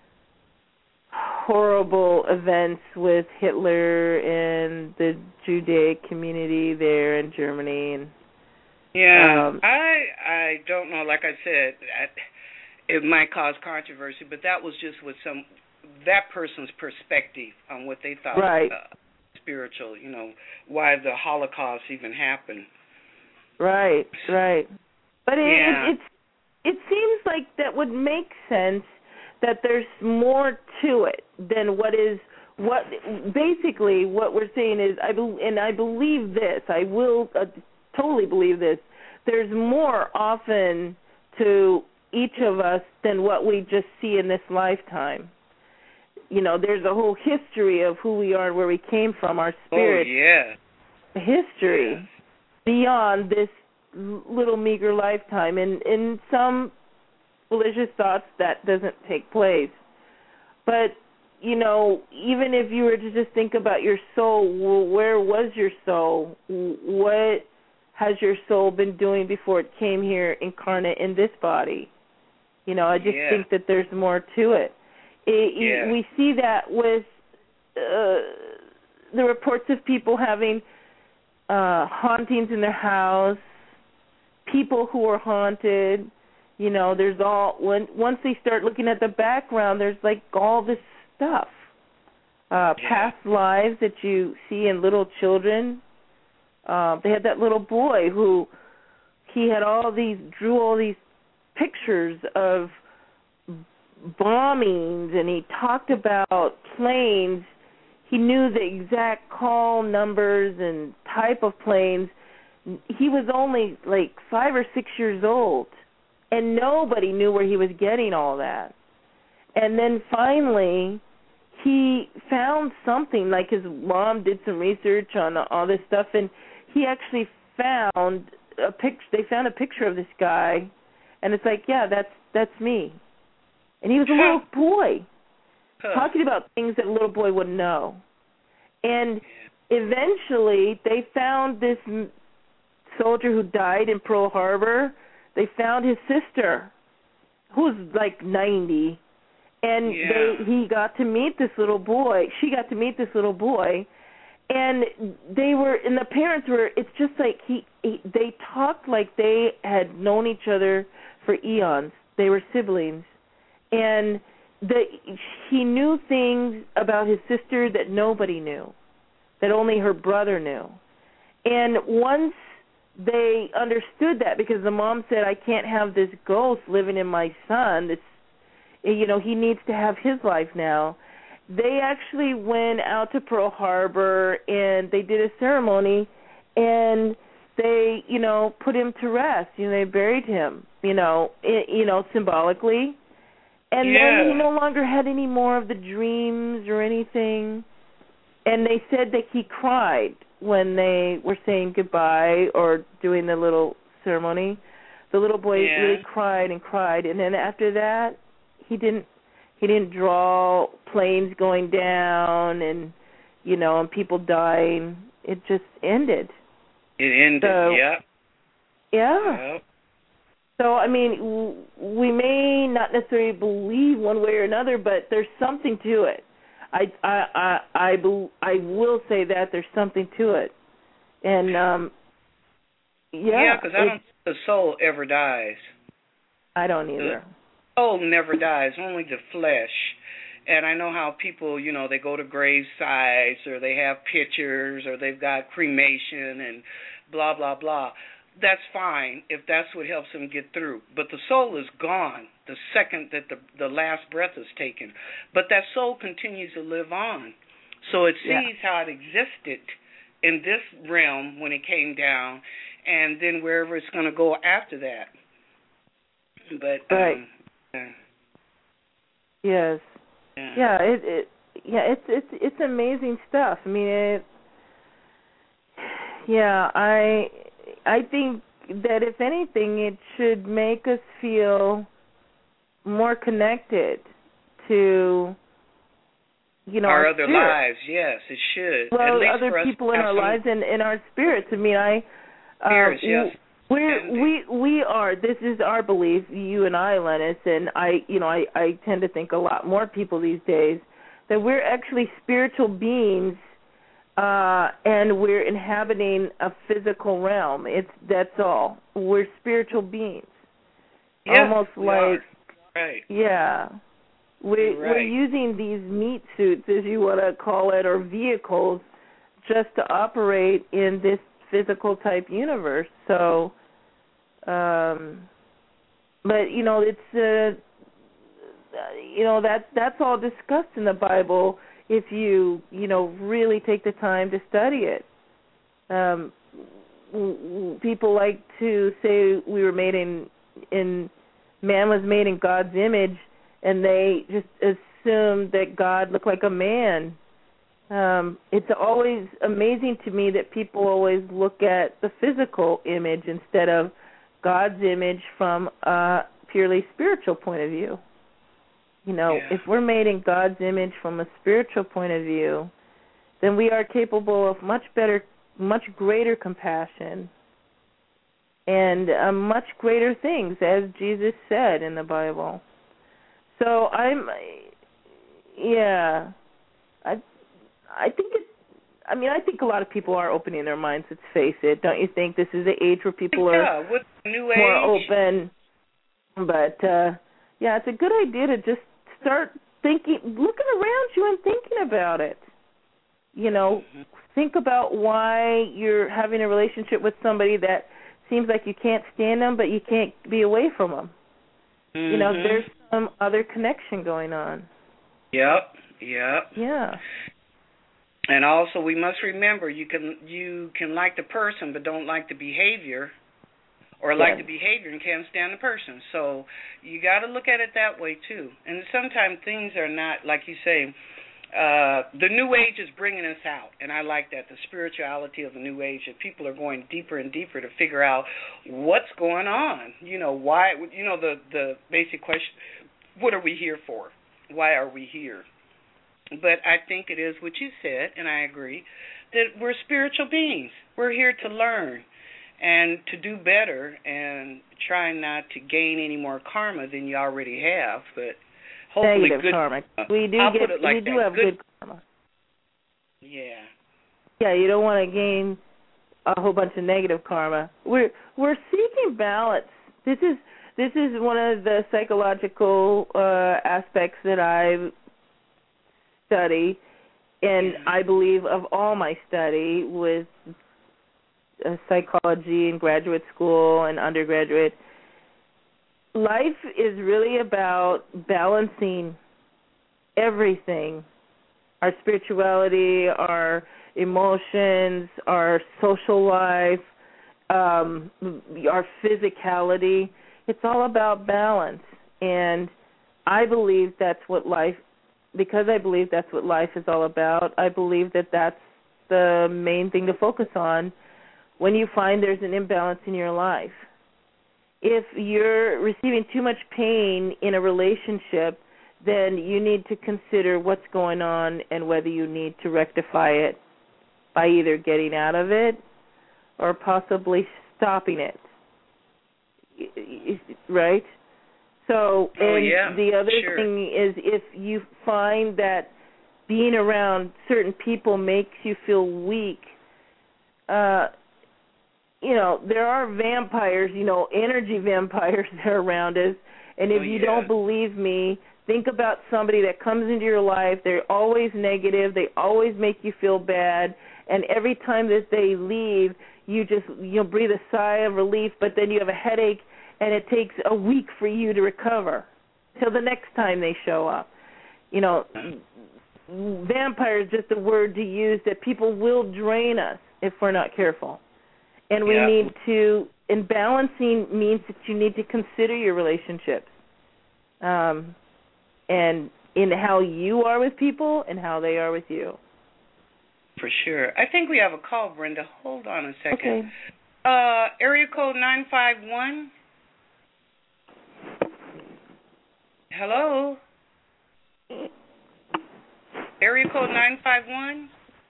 horrible events with Hitler and the Judaic community there in Germany. And yeah, um, I I don't know. Like I said, I, it might cause controversy, but that was just with some that person's perspective on what they thought right. uh, spiritual. You know, why the Holocaust even happened. Right, right. But it yeah. it, it it seems like that would make sense. That there's more to it than what is what. Basically, what we're saying is, I be, and I believe this. I will uh, totally believe this. There's more often to each of us than what we just see in this lifetime. You know, there's a whole history of who we are and where we came from. Our spirit, oh yeah, history yeah. beyond this little meager lifetime, and in some religious thoughts that doesn't take place. But, you know, even if you were to just think about your soul, well, where was your soul? What has your soul been doing before it came here incarnate in this body? You know, I just yeah. think that there's more to it. It, yeah. We see that with uh, the reports of people having uh, hauntings in their house, people who are haunted. You know, there's all when once they start looking at the background, there's like all this stuff, uh, yeah. past lives that you see in little children. Uh, they had that little boy who he had all these drew all these pictures of bombings, and he talked about planes. He knew the exact call numbers and type of planes. He was only like five or six years old, and nobody knew where he was getting all that. And then finally, he found something, like his mom did some research on all this stuff, and he actually found a picture. They found a picture of this guy, and it's like, yeah, that's that's me. And he was a little boy talking about things that a little boy would know. And eventually, they found this soldier who died in Pearl Harbor. They found his sister, who was like ninety, and yeah. they he got to meet this little boy. She got to meet this little boy, and they were, and the parents were. It's just like he, he they talked like they had known each other for eons. They were siblings, and the he knew things about his sister that nobody knew, that only her brother knew. And once they understood that, because the mom said, I can't have this ghost living in my son. It's, you know, he needs to have his life now. They actually went out to Pearl Harbor, and they did a ceremony, and they, you know, put him to rest. You know, they buried him, you know, it, you know, symbolically. And yeah. then he no longer had any more of the dreams or anything. And they said that he cried when they were saying goodbye or doing the little ceremony. The little boy yeah. really cried and cried, and then after that, he didn't. He didn't draw planes going down and, you know, and people dying. It just ended. It ended. So, yeah. Yeah. Yep. So I mean, we may not necessarily believe one way or another, but there's something to it. I, I, I, I, I will say that there's something to it, and um, yeah, yeah, because I don't think the soul ever dies. I don't either. The soul never dies, only the flesh. And I know how people, you know, they go to grave sites or they have pictures or they've got cremation and blah blah blah. That's fine if that's what helps them get through. But the soul is gone the second that the the last breath is taken. But that soul continues to live on. So it sees yeah. how it existed in this realm when it came down, and then wherever it's going to go after that. But right. Um, yeah. Yes. Yeah. Yeah. It. it yeah. It's it's it's amazing stuff. I mean, it. Yeah. I. I think that if anything, it should make us feel more connected to, you know, our, our other spirit. lives. Yes, it should. Well, At least other for us people to in have our some lives and in our spirits. I mean, I. Uh, spirits, yes. We're, we we are. This is our belief. You and I, Lennis, and I. You know, I I tend to think a lot more people these days that we're actually spiritual beings. Uh, and we're inhabiting a physical realm. It's that's all. We're spiritual beings. Yeah, Almost we like are. Right. Yeah. We You're right. we're using these meat suits, as you want to call it, or vehicles, just to operate in this physical type universe. So, um, but you know, it's uh, you know that that's all discussed in the Bible. If you, you know, really take the time to study it. Um, people like to say we were made in, in, man was made in God's image, and they just assume that God looked like a man. Um, it's always amazing to me that people always look at the physical image instead of God's image from a purely spiritual point of view. You know, yeah. if we're made in God's image from a spiritual point of view, then we are capable of much better, much greater compassion and uh, much greater things, as Jesus said in the Bible. So I'm, yeah, I I think it. I mean, I think a lot of people are opening their minds. Let's face it. Don't you think this is the age where people yeah, are with new more age. open? But uh, yeah, it's a good idea to just start thinking, looking around you and thinking about it. You know, mm-hmm. think about why you're having a relationship with somebody that seems like you can't stand them, but you can't be away from them. Mm-hmm. You know, there's some other connection going on. Yep, yep. Yeah. And also, we must remember you can you can like the person, but don't like the behavior, or like yeah. the behavior and can't stand the person. So you got to look at it that way too. And sometimes things are not like you say. Uh, the new age is bringing us out, and I like that, the spirituality of the new age, that people are going deeper and deeper to figure out what's going on. You know, why, you know, the, the basic question, what are we here for? Why are we here? But I think it is what you said, and I agree, that we're spiritual beings. We're here to learn and to do better and try not to gain any more karma than you already have, but hopefully negative good karma. We do I'll get, put it like we do that. have good, good karma. Yeah. Yeah, you don't want to gain a whole bunch of negative karma. We're we're seeking balance. This is this is one of the psychological uh, aspects that I study, and yeah. I believe of all my study with uh, psychology in graduate school and undergraduate. Life is really about balancing everything, our spirituality, our emotions, our social life, um, our physicality. It's all about balance. And I believe that's what life, because I believe that's what life is all about, I believe that that's the main thing to focus on when you find there's an imbalance in your life. If you're receiving too much pain in a relationship, then you need to consider what's going on and whether you need to rectify it by either getting out of it or possibly stopping it. Right? So, and oh, yeah, the other sure. thing is if you find that being around certain people makes you feel weak, uh, you know, there are vampires, you know, energy vampires that are around us. And if oh, you yeah. don't believe me, think about somebody that comes into your life. They're always negative. They always make you feel bad. And every time that they leave, you just, you know, breathe a sigh of relief, but then you have a headache, and it takes a week for you to recover till the next time they show up. You know, vampire is just a word to use that people will drain us if we're not careful. And we yeah. need to, and balancing means that you need to consider your relationships um, and in how you are with people and how they are with you. For sure. I think we have a call, Brenda. Hold on a second. Okay. Uh, area code nine five one. Hello? Area code nine five one?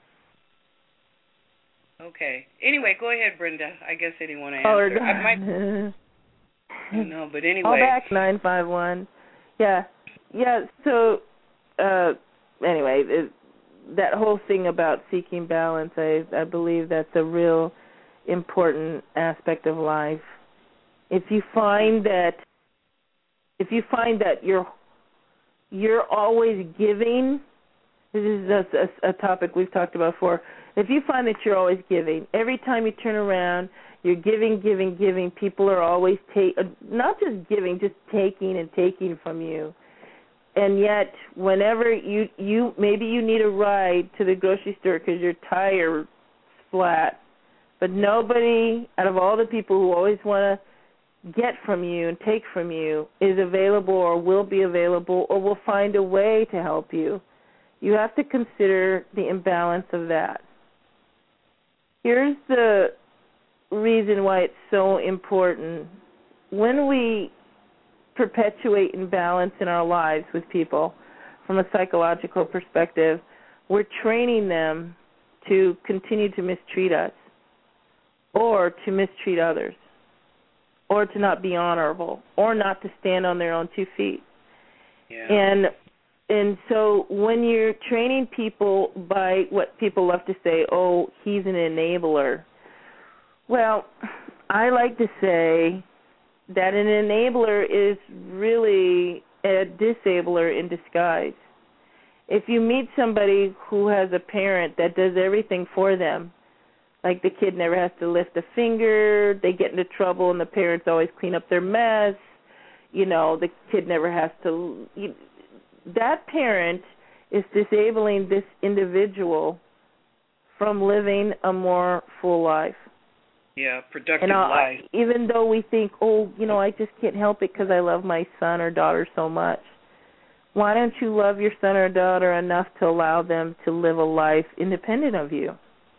Okay. Anyway, go ahead, Brenda. I guess anyone to answer. Oh, I might... No, but anyway. Call back nine five one. Yeah. Yeah, so, uh, anyway, it, that whole thing about seeking balance, I, I believe that's a real important aspect of life. If you find that, if you find that you're you're always giving, this is a, a, a topic we've talked about before. If you find that you're always giving, every time you turn around, you're giving, giving, giving. People are always take, not just giving, just taking and taking from you. And yet, whenever you, you maybe you need a ride to the grocery store because your tire's flat, but nobody out of all the people who always want to get from you and take from you is available or will be available or will find a way to help you. You have to consider the imbalance of that. Here's the reason why it's so important. When we perpetuate imbalance in our lives with people from a psychological perspective, we're training them to continue to mistreat us or to mistreat others or to not be honorable or not to stand on their own two feet. Yeah. And and so when you're training people by what people love to say, oh, he's an enabler. Well, I like to say that an enabler is really a disabler in disguise. If you meet somebody who has a parent that does everything for them, like the kid never has to lift a finger, they get into trouble and the parents always clean up their mess, you know, the kid never has to, you, that parent is disabling this individual from living a more full life. Yeah, productive and life. Even though we think, oh, you know, I just can't help it because I love my son or daughter so much. Why don't you love your son or daughter enough to allow them to live a life independent of you?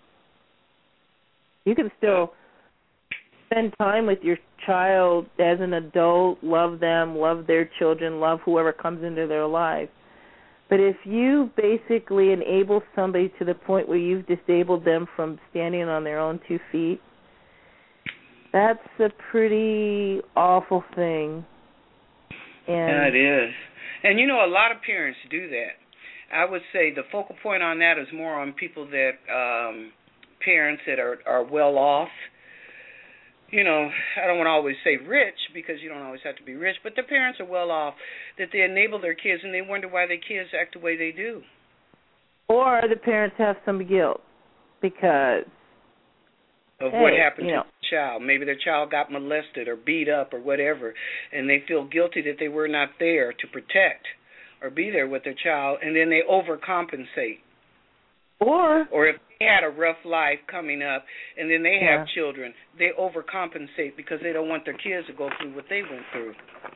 You can still spend time with your child as an adult, love them, love their children, love whoever comes into their life. But if you basically enable somebody to the point where you've disabled them from standing on their own two feet, that's a pretty awful thing. And yeah, it is. And, you know, a lot of parents do that. I would say the focal point on that is more on people that, um, parents that are, are well off. You know, I don't want to always say rich because you don't always have to be rich, but their parents are well off, that they enable their kids and they wonder why their kids act the way they do. Or the parents have some guilt because of hey, what happened you to know. the child. Maybe their child got molested or beat up or whatever, and they feel guilty that they were not there to protect or be there with their child, and then they overcompensate. Or or if they had a rough life coming up and then they yeah. have children, they overcompensate because they don't want their kids to go through what they went through.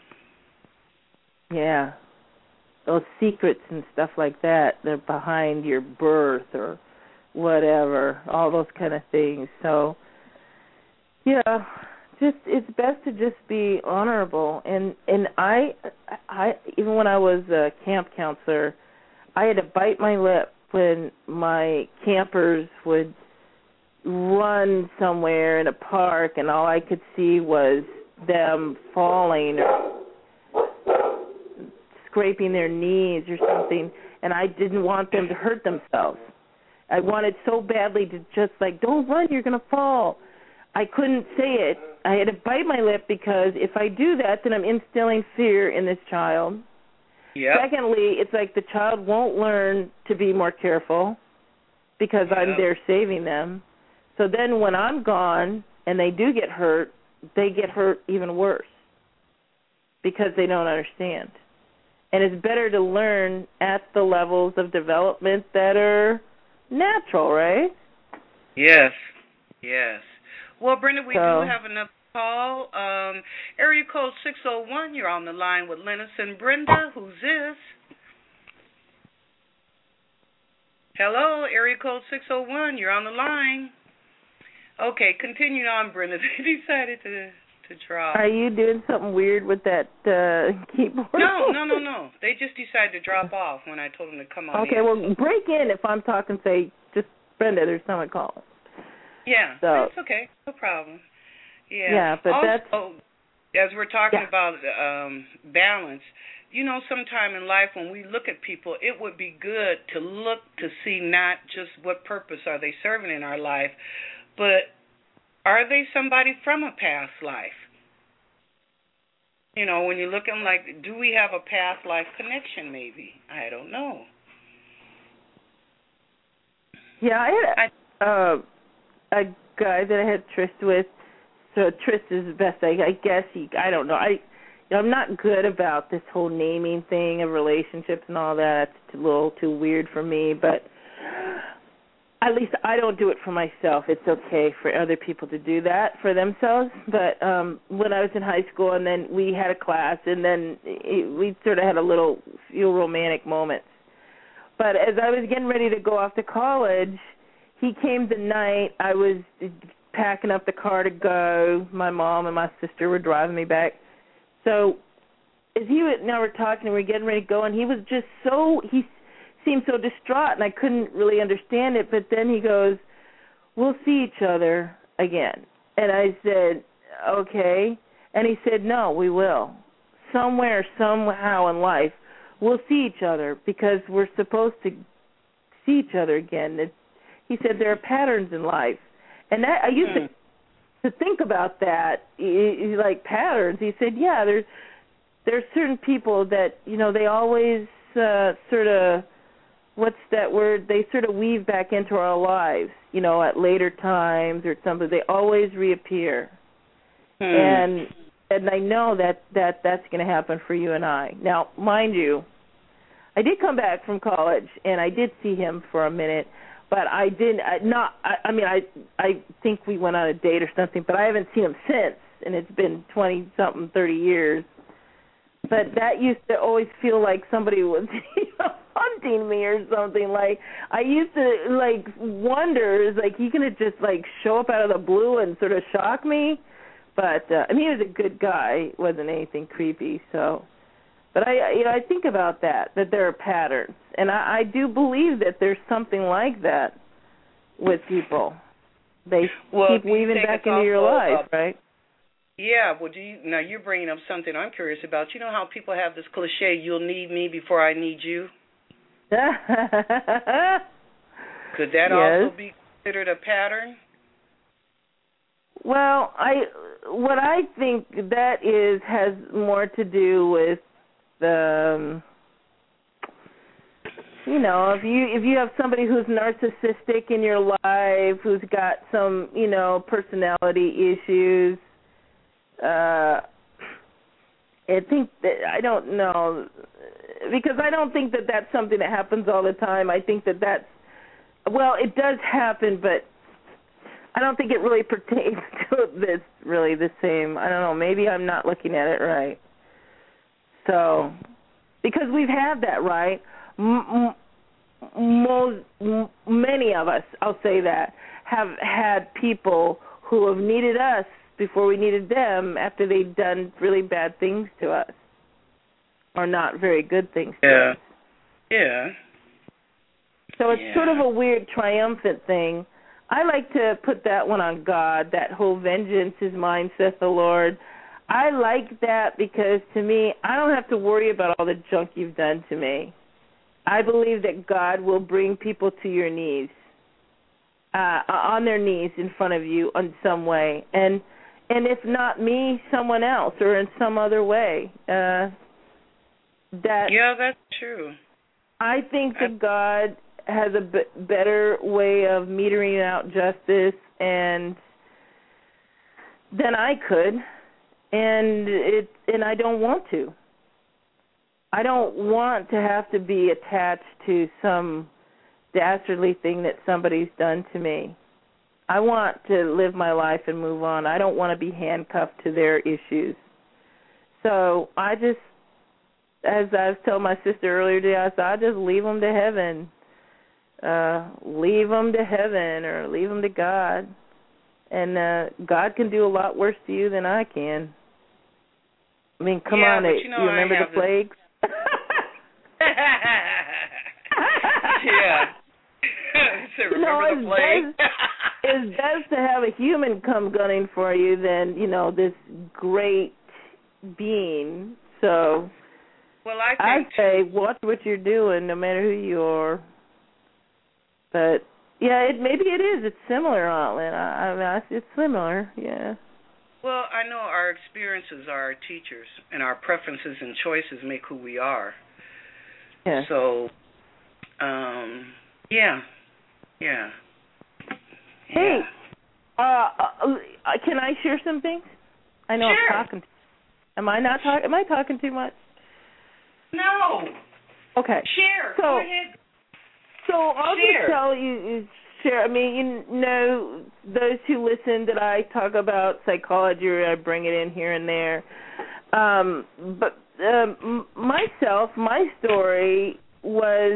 Yeah. Those secrets and stuff like that, they're behind your birth or whatever, all those kind of things. So, yeah, just it's best to just be honorable. And and I, I even when I was a camp counselor, I had to bite my lip when my campers would run somewhere in a park and all I could see was them falling or scraping their knees or something, and I didn't want them to hurt themselves. I wanted so badly to just like, don't run, you're going to fall. I couldn't say it. I had to bite my lip because if I do that, then I'm instilling fear in this child. Yep. Secondly, it's like the child won't learn to be more careful because yep. I'm there saving them. So then when I'm gone and they do get hurt, they get hurt even worse because they don't understand. And it's better to learn at the levels of development that are natural, right? Yes, yes. Well, Brenda, we so, do have another call. Um, area code six oh one, you're on the line with Lennis and Brenda. Who's this? Hello, area code six oh one, you're on the line. Okay, continue on, Brenda. They decided to, to drop. Are you doing something weird with that uh, keyboard? No, no, no, no. They just decided to drop off when I told them to come on Okay, in. well, break in if I'm talking, say, just, Brenda, there's someone calling. Yeah, so, that's okay. No problem. Yeah, yeah but also, that's... as we're talking yeah. about um, balance, you know, sometime in life when we look at people, it would be good to look to see not just what purpose are they serving in our life, but are they somebody from a past life? You know, when you're looking like, do we have a past life connection maybe? I don't know. Yeah, I had a, uh, a guy that I had tryst with. So tryst is the best. I, I guess he. I don't know. I, you know, I'm not good about this whole naming thing of relationships and all that. It's a little too weird for me. But at least I don't do it for myself. It's okay for other people to do that for themselves. But um, when I was in high school, and then we had a class, and then it, we sort of had a little few romantic moments. But as I was getting ready to go off to college, he came the night I was packing up the car to go. My mom and my sister were driving me back. So as he and I were talking and we were getting ready to go, and he was just so, he seemed so distraught, and I couldn't really understand it. But then he goes, we'll see each other again. And I said, okay. And he said, no, we will. Somewhere, somehow in life, we'll see each other because we're supposed to see each other again. It, he said there are patterns in life. And that I used mm. to to think about that, he, he, like patterns. He said, yeah, there's there's certain people that, you know, they always uh, sort of, what's that word? They sort of weave back into our lives, you know, at later times or something. They always reappear. Hmm. And and I know that, that that's going to happen for you and I. Now, mind you, I did come back from college, and I did see him for a minute, but I didn't, I, not, I, I mean, I I think we went on a date or something, but I haven't seen him since, and it's been twenty-something, thirty years. But that used to always feel like somebody was, you know, hunting me or something. Like, I used to, like, wonder, is, like, he going to just, like, show up out of the blue and sort of shock me? But, uh, I mean, he was a good guy. It wasn't anything creepy, so. But, I, you know, I think about that, that there are patterns. And I, I do believe that there's something like that with people. They well, keep weaving back into your life, uh, right? Yeah, well, do you, now you're bringing up something I'm curious about. You know how people have this cliche, you'll need me before I need you? Could that yes. also be considered a pattern? Well, I what I think that is has more to do with the, um, you know, if you if you have somebody who's narcissistic in your life, who's got some, you know, personality issues. Uh, I think that I don't know because I don't think that that's something that happens all the time. I think that that's well, it does happen, but I don't think it really pertains to this really the same. I don't know. Maybe I'm not looking at it right. So, because we've had that, right? M- m- most, m- many of us, I'll say that, have had people who have needed us before we needed them after they'd done really bad things to us or not very good things to yeah. us. Yeah. So it's yeah. sort of a weird triumphant thing. I like to put that one on God, that whole vengeance is mine, saith the Lord. I like that because to me, I don't have to worry about all the junk you've done to me. I believe that God will bring people to your knees, uh, on their knees in front of you in some way. And And if not me, someone else, or in some other way. Uh, that yeah, that's true. I think that God has a b- better way of metering out justice and than I could, and it and I don't want to. I don't want to have to be attached to some dastardly thing that somebody's done to me. I want to live my life and move on. I don't want to be handcuffed to their issues. So I just, as I was telling my sister earlier today, I said, I just leave them to heaven. Uh, leave them to heaven or leave them to God. And uh, God can do a lot worse to you than I can. I mean, come yeah, on, but it, you, know, you remember the plagues? yeah. so remember you know, the plague? best, it's best to have a human come gunning for you than, you know, this great being. So well, I think I say watch what you're doing, no matter who you are. But yeah, it maybe it is. It's similar, Aunt Lynn. I, I mean, I, it's similar. Yeah. Well, I know our experiences are our teachers, and our preferences and choices make who we are. Yeah. So, um, yeah, yeah. Hey, yeah. uh, uh, can I share some things? I know sure. I'm talking. Am I not talking? Am I talking too much? No. Okay. Share. So, Go ahead. So I'll share. just tell you, you, share. I mean, you know, those who listen that I talk about psychology, or I bring it in here and there. Um, but um, myself, my story was.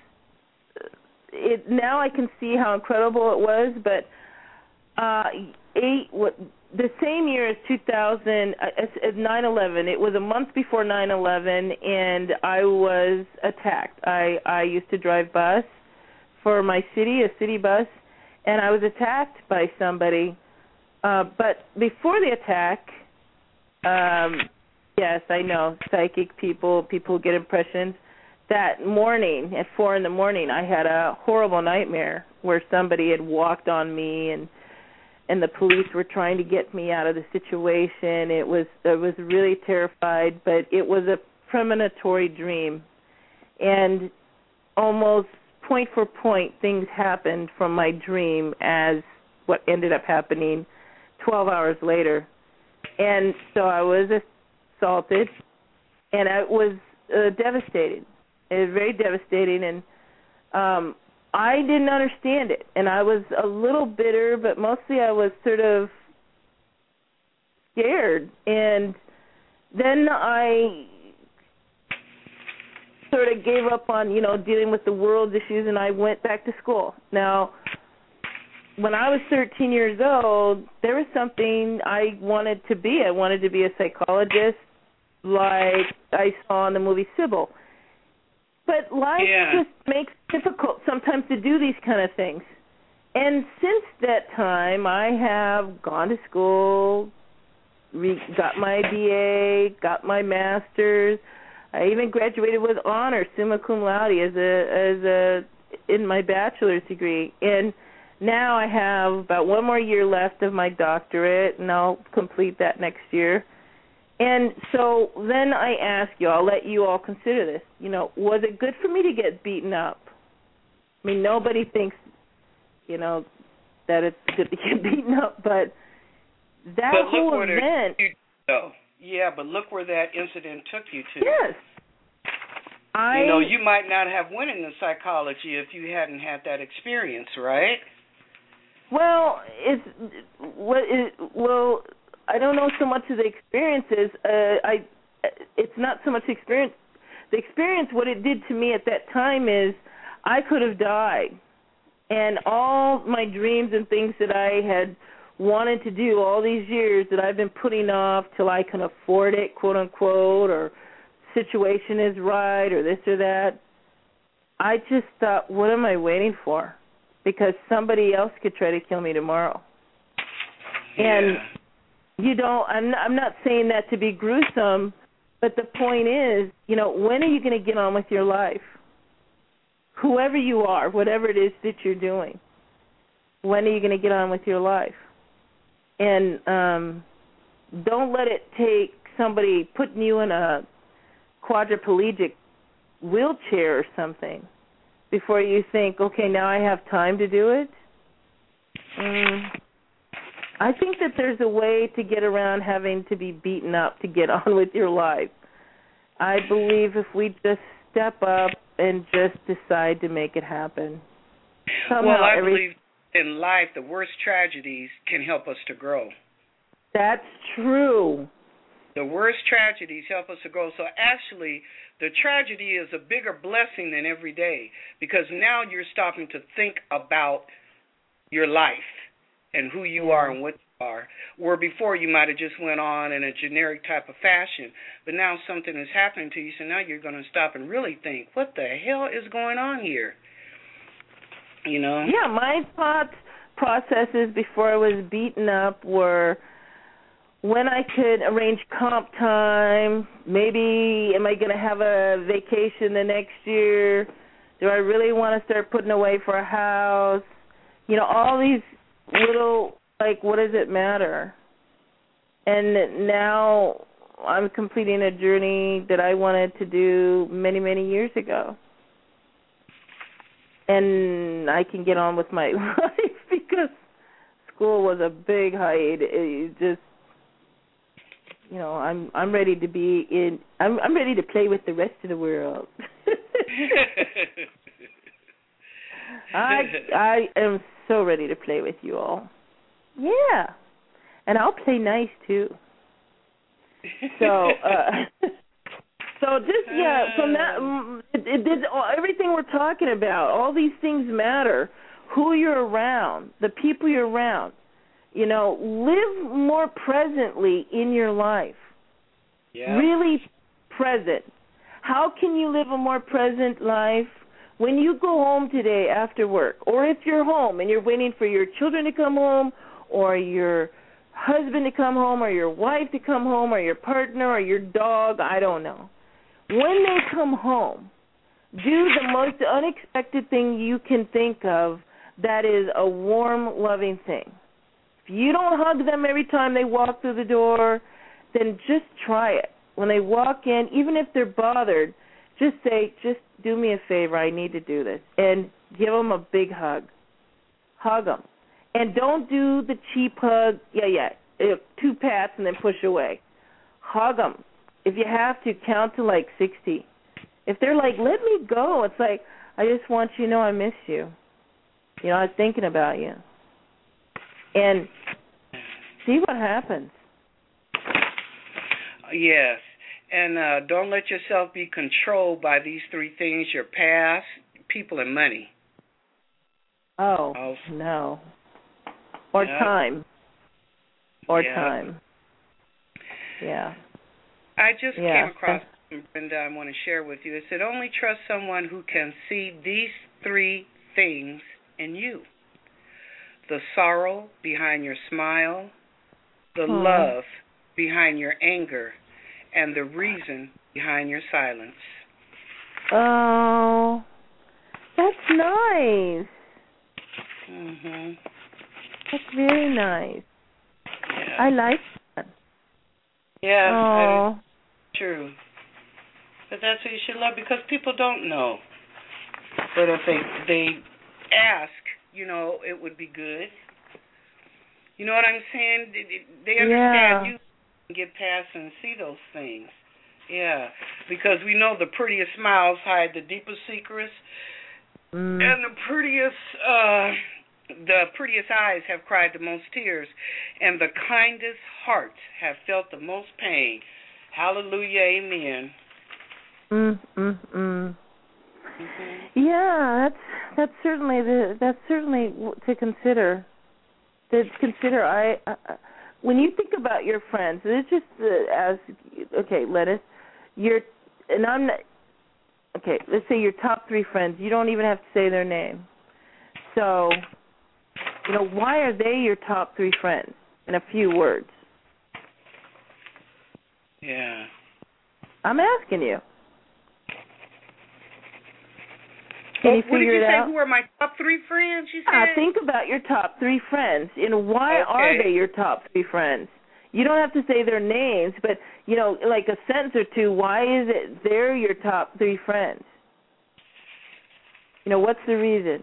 It now I can see how incredible it was, but uh, eight what the same year as two thousand, as, as nine eleven. It was a month before nine eleven, and I was attacked. I I used to drive bus for my city, a city bus, and I was attacked by somebody. Uh, but before the attack, um, yes, I know psychic people, people who get impressions. that morning at four in the morning, I had a horrible nightmare where somebody had walked on me and and the police were trying to get me out of the situation. It was I was really terrified, but it was a premonitory dream, and almost point for point, things happened from my dream as what ended up happening twelve hours later. And so I was assaulted, and I was uh, devastated. It was very devastating, and um, I didn't understand it. And I was a little bitter, but mostly I was sort of scared. And then I sort of gave up on, you know, dealing with the world's issues, and I went back to school. Now, when I was thirteen years old, there was something I wanted to be. I wanted to be a psychologist, like I saw in the movie Sybil. But life yeah. just makes it difficult sometimes to do these kind of things. And since that time, I have gone to school, re- got my B A, got my master's. I even graduated with honors, summa cum laude, as a as a in my bachelor's degree. And now I have about one more year left of my doctorate, and I'll complete that next year. And so then I ask you, I'll let you all consider this. You know, was it good for me to get beaten up? I mean, nobody thinks, you know, that it's good to get beaten up, but that but whole look where event. You go. Yeah, but look where that incident took you to. Yes. I, you know, you might not have went into psychology if you hadn't had that experience, right? Well, it's what is well. I don't know so much of the experiences. Uh, I, it's not so much experience. The experience, what it did to me at that time is, I could have died, and all my dreams and things that I had wanted to do all these years that I've been putting off till I can afford it, quote unquote, or situation is right, or this or that. I just thought, what am I waiting for? Because somebody else could try to kill me tomorrow. Yeah. And you don't, I'm not, I'm not saying that to be gruesome, but the point is, you know, when are you going to get on with your life? Whoever you are, whatever it is that you're doing, when are you going to get on with your life? And um, don't let it take somebody putting you in a quadriplegic wheelchair or something before you think, okay, now I have time to do it. Mm. I think that there's a way to get around having to be beaten up to get on with your life. I believe if we just step up and just decide to make it happen. Somehow well, I every- believe in life the worst tragedies can help us to grow. That's true. The worst tragedies help us to grow. So actually, the tragedy is a bigger blessing than every day, because now you're stopping to think about your life and who you are and what you are. Where before you might have just went on in a generic type of fashion, but now something is happening to you, so now you're going to stop and really think, what the hell is going on here? You know? Yeah, my thought processes before I was beaten up were when I could arrange comp time, maybe am I going to have a vacation the next year? Do I really want to start putting away for a house? You know, all these little, like, what does it matter? And now I'm completing a journey that I wanted to do many, many years ago. And I can get on with my life because school was a big hiatus. It just, you know, I'm I'm ready to be in. I'm I'm ready to play with the rest of the world. I I am so ready to play with you all. Yeah, and I'll play nice too. So, uh, so just yeah, from that, it, it did everything we're talking about. All these things matter. Who you're around, the people you're around. You know, live more presently in your life. Yeah. Really present. How can you live a more present life? When you go home today after work, or if you're home and you're waiting for your children to come home, or your husband to come home, or your wife to come home, or your partner, or your dog, I don't know. When they come home, Do the most unexpected thing you can think of that is a warm, loving thing. If you don't hug them every time they walk through the door, then just try it. When they walk in, even if they're bothered, just say, just do me a favor, I need to do this. And give them a big hug. Hug them. And don't do the cheap hug, yeah, yeah, two pats and then push away. Hug them. If you have to, count to like sixty. If they're like, let me go, it's like, I just want you to know I miss you. You know, I was thinking about you. And see what happens. Yes. And uh, don't let yourself be controlled by these three things, your past, people, and money. Oh, oh. no. Or yep. time. Or yep. time. Yeah. I just yeah. came across something, Brenda, I want to share with you. It said, only trust someone who can see these three things in you. The sorrow behind your smile, the hmm. love behind your anger, and the reason behind your silence. Oh, that's nice. Mhm. That's very nice. Yeah. I like that. Yeah, oh. that is true. But that's what you should love, because people don't know. But if they they ask, you know, it would be good. You know what I'm saying? They understand yeah. you can get past and see those things. Yeah, because we know the prettiest smiles hide the deepest secrets, mm. and the prettiest uh, the prettiest eyes have cried the most tears, and the kindest hearts have felt the most pain. Hallelujah, amen. Mm, mm, mm. Mm-hmm. Yeah, that's that's certainly the that's certainly to consider. To consider, I uh, when you think about your friends, it's just uh, as okay, Lettuce, your and I'm not, okay. Let's say your top three friends. You don't even have to say their name. So, you know, why are they your top three friends? In a few words. Yeah. I'm asking you. Can well, you what figure did you it say? out? Who are my top three friends? You said. Yeah, think about your top three friends. You know, why okay. are they your top three friends? You don't have to say their names, but you know, like a sentence or two. Why is it they're your top three friends? You know, what's the reason?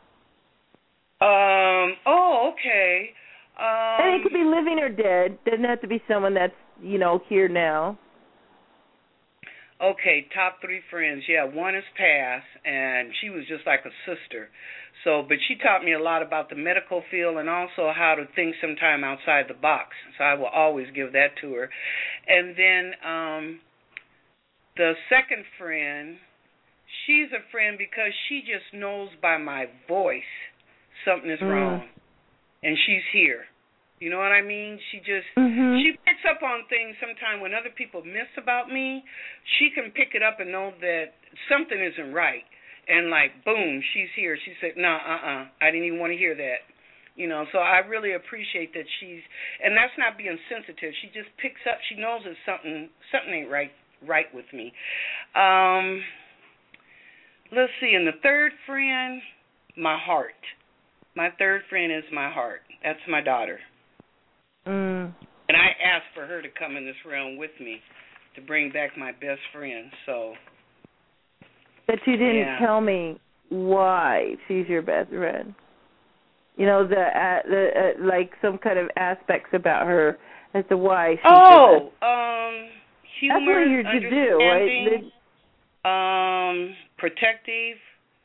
Um. Oh, okay. Um, and it could be living or dead. Doesn't have to be someone that's you know here now. Okay, top three friends. Yeah, one is passed, and she was just like a sister. So, but she taught me a lot about the medical field and also how to think sometime outside the box. So I will always give that to her. And then um, the second friend, she's a friend because she just knows by my voice something is mm. wrong, and she's here. You know what I mean? She just, mm-hmm. she picks up on things sometimes when other people miss about me. She can pick it up and know that something isn't right. And like, boom, she's here. She said, no, nah, uh-uh, I didn't even want to hear that. You know, so I really appreciate that she's, and that's not being sensitive. She just picks up, she knows that something, something ain't right, right with me. Um, let's see, and the third friend, my heart. My third friend is my heart. That's my daughter. Mm. And I asked for her to come in this realm with me to bring back my best friend. So, but you didn't yeah. tell me why she's your best friend. You know the uh, the uh, like some kind of aspects about her as to why she's oh, your best. um, humor, that's what you to do, right? The, um, protective,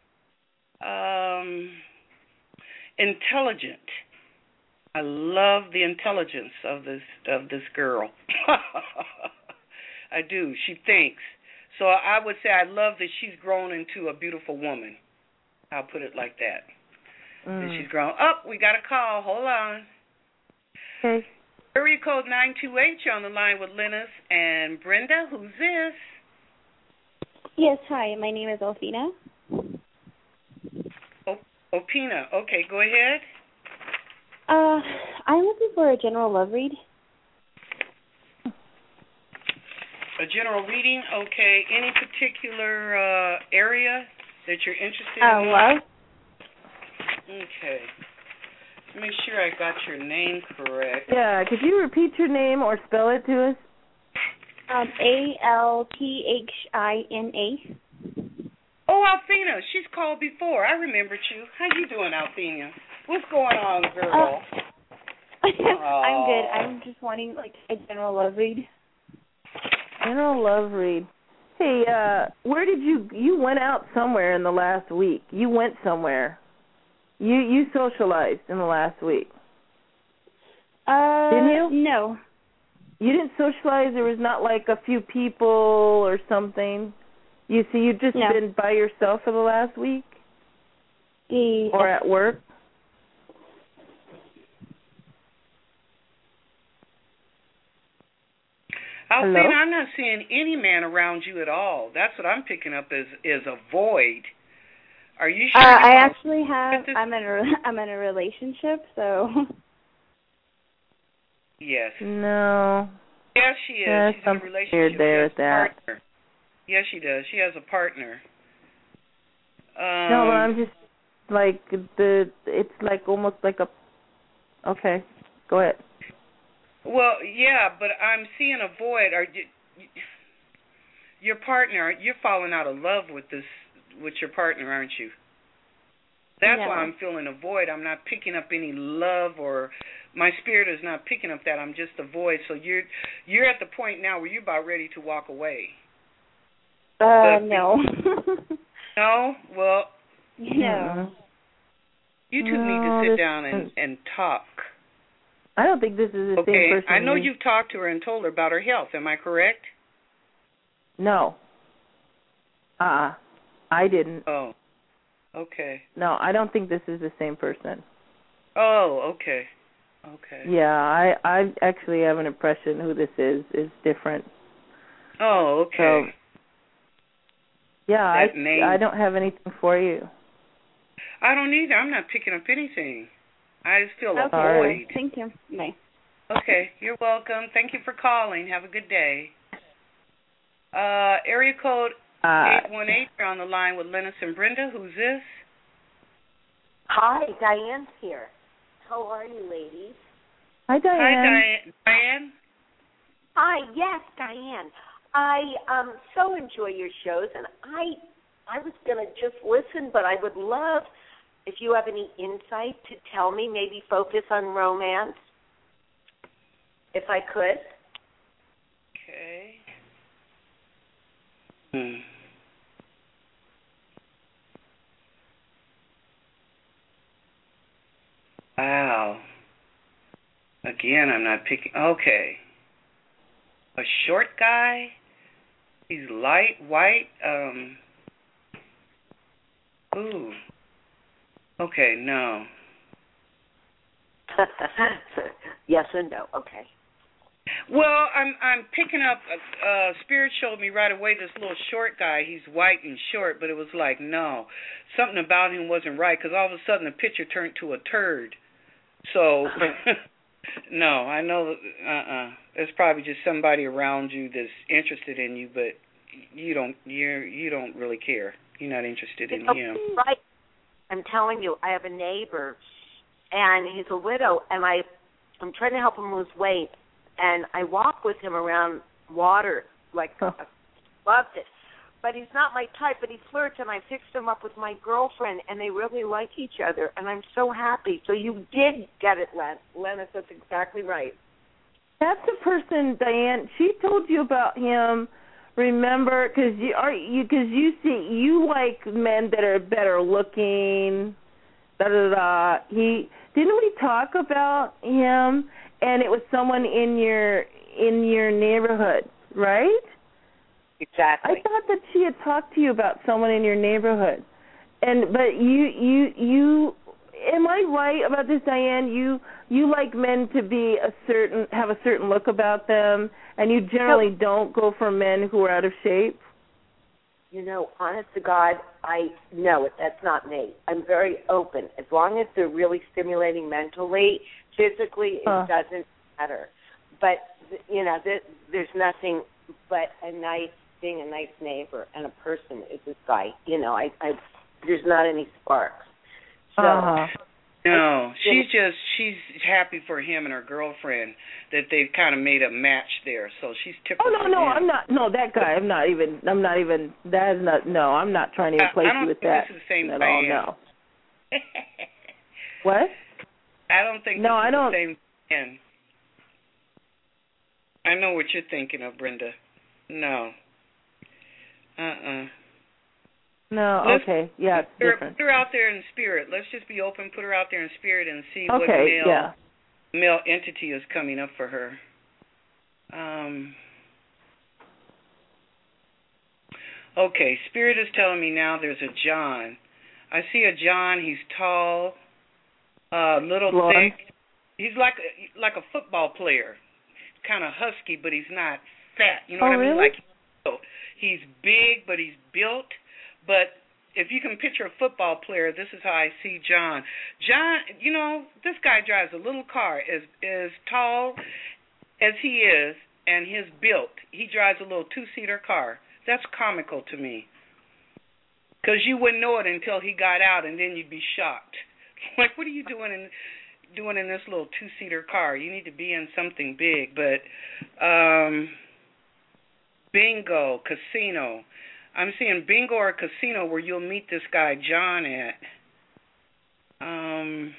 um, intelligent. I love the intelligence of this of this girl. I do. She thinks. So I would say I love that she's grown into a beautiful woman. I'll put it like that. Mm. That she's grown. Oh, we got a call. Hold on. Okay. Area code nine two eight. You're on the line with Lennis and Brenda. Who's this? Yes, hi. My name is Alfina. Oh, Opina. Okay, go ahead. Uh, I'm looking for a general love read. A general reading, okay. Any particular uh, area that you're interested Uh, in? love. Okay. Make sure I got your name correct. Yeah, could you repeat your name or spell it to us? Um, A L T H I N A. Oh, Althena, she's called before. I remembered you. How you doing, Althena? What's going on, girl? Uh, I'm good. I'm just wanting like a general love read. General love read. Hey, uh, where did you, you went out somewhere in the last week. You went somewhere. You you socialized in the last week. Uh, Didn't you? No. You didn't socialize? There was not like a few people or something? You see, you've just No. been by yourself for the last week? Yes. Or at work? Althena, Hello? I'm not seeing any man around you at all. That's what I'm picking up as is a void. Are you sure? Uh, you I want actually have. this? I'm in a. I'm in a relationship, so. Yes. No. Yes, she is. There's She's in a something relationship. weird there She has with a that. partner. Yes, she does. She has a partner. Um, No, but I'm just like the. It's like almost like a. Okay, go ahead. Well, yeah, but I'm seeing a void. Are you, your partner? You're falling out of love with this, with your partner, aren't you? That's No. why I'm feeling a void. I'm not picking up any love, or my spirit is not picking up that. I'm just a void. So you're you're at the point now where you're about ready to walk away. Uh, But- no. No? Well, no. you two No, need to sit this down and, is- and talk. I don't think this is the Okay, same person. I know we- you've talked to her and told her about her health. Am I correct? No. Uh-uh. I didn't. Oh, okay. No, I don't think this is the same person. Oh, okay. Okay. Yeah, I I actually have an impression who this is is different. Oh, okay. So, yeah, That I name- I don't have anything for you. I don't either. I'm not picking up anything. I just feel a Okay. void. Thank you. Bye. Okay, you're welcome. Thank you for calling. Have a good day. Uh, area code Uh, eight one eight, you're on the line with Lennis and Brenda. Who's this? Hi, Diane's here. How are you, ladies? hi, Diane. Hi, Diane. Diane? Hi, yes, Diane. I um so enjoy your shows, and I I was going to just listen, but I would love if you have any insight to tell me, maybe focus on romance, if I could. Okay. Hmm. Wow. Again, I'm not picking. Okay. A short guy. He's light, white. Um. Ooh. Okay, no. Yes and no. Okay. Well, I'm I'm picking up. Uh, uh, Spirit showed me right away this little short guy. He's white and short, but it was like no, something about him wasn't right because all of a sudden the picture turned to a turd. So no, I know. Uh, uh There's probably just somebody around you that's interested in you, but you don't. You you don't really care. You're not interested in Okay, him. right. I'm telling you, I have a neighbor, and he's a widow, and I I'm trying to help him lose weight. And I walk with him around water, like, Huh. loved it. But he's not my type, but he flirts, and I fixed him up with my girlfriend, and they really like each other, and I'm so happy. So you did get it, Len. Lennis, that's exactly right. That's the person, Diane. She told you about him. Remember, because you are you because you see you like men that are better looking. Da da da. He didn't we talk about him, and it was someone in your in your neighborhood, right? Exactly. I thought that she had talked to you about someone in your neighborhood, and but you you you. Am I right about this, Diane? You you like men to be a certain have a certain look about them, and you generally Nope. don't go for men who are out of shape. You know, honest to God, I know it. That's not me. I'm very open. As long as they're really stimulating mentally, physically, it Huh. doesn't matter. But, you know, there, there's nothing but a nice, being a nice neighbor and a person is this guy. You know, I, I there's not any sparks. So. Uh-huh. No, she's just, she's happy for him and her girlfriend that they've kind of made a match there. So she's tickled. Oh, no, for no, him. I'm not, no, that guy, I'm not even, I'm not even, that is not, no, I'm not trying to I, replace I don't you with think that this is the same at fan. all, no. What? I don't think no, this I is don't. the same fan. I know what you're thinking of, Brenda. No. Uh-uh. No, Let's okay, yeah, it's put her, different. put her out there in spirit. Let's just be open, put her out there in spirit and see what Okay, male, yeah. male entity is coming up for her. Um. Okay, spirit is telling me now there's a John. I see a John. He's tall, uh, little Blonde. thick. He's like a, like a football player, kind of husky, but he's not fat. You know Oh, what I mean? really? Like he's big, but he's built. But if you can picture a football player, this is how I see John. John, you know, this guy drives a little car, as as tall as he is, and his built. He drives a little two-seater car. That's comical to me, because you wouldn't know it until he got out, and then you'd be shocked. Like, what are you doing in doing in this little two-seater car? You need to be in something big. But um, bingo, casino. I'm seeing bingo or casino where you'll meet this guy John at. Um.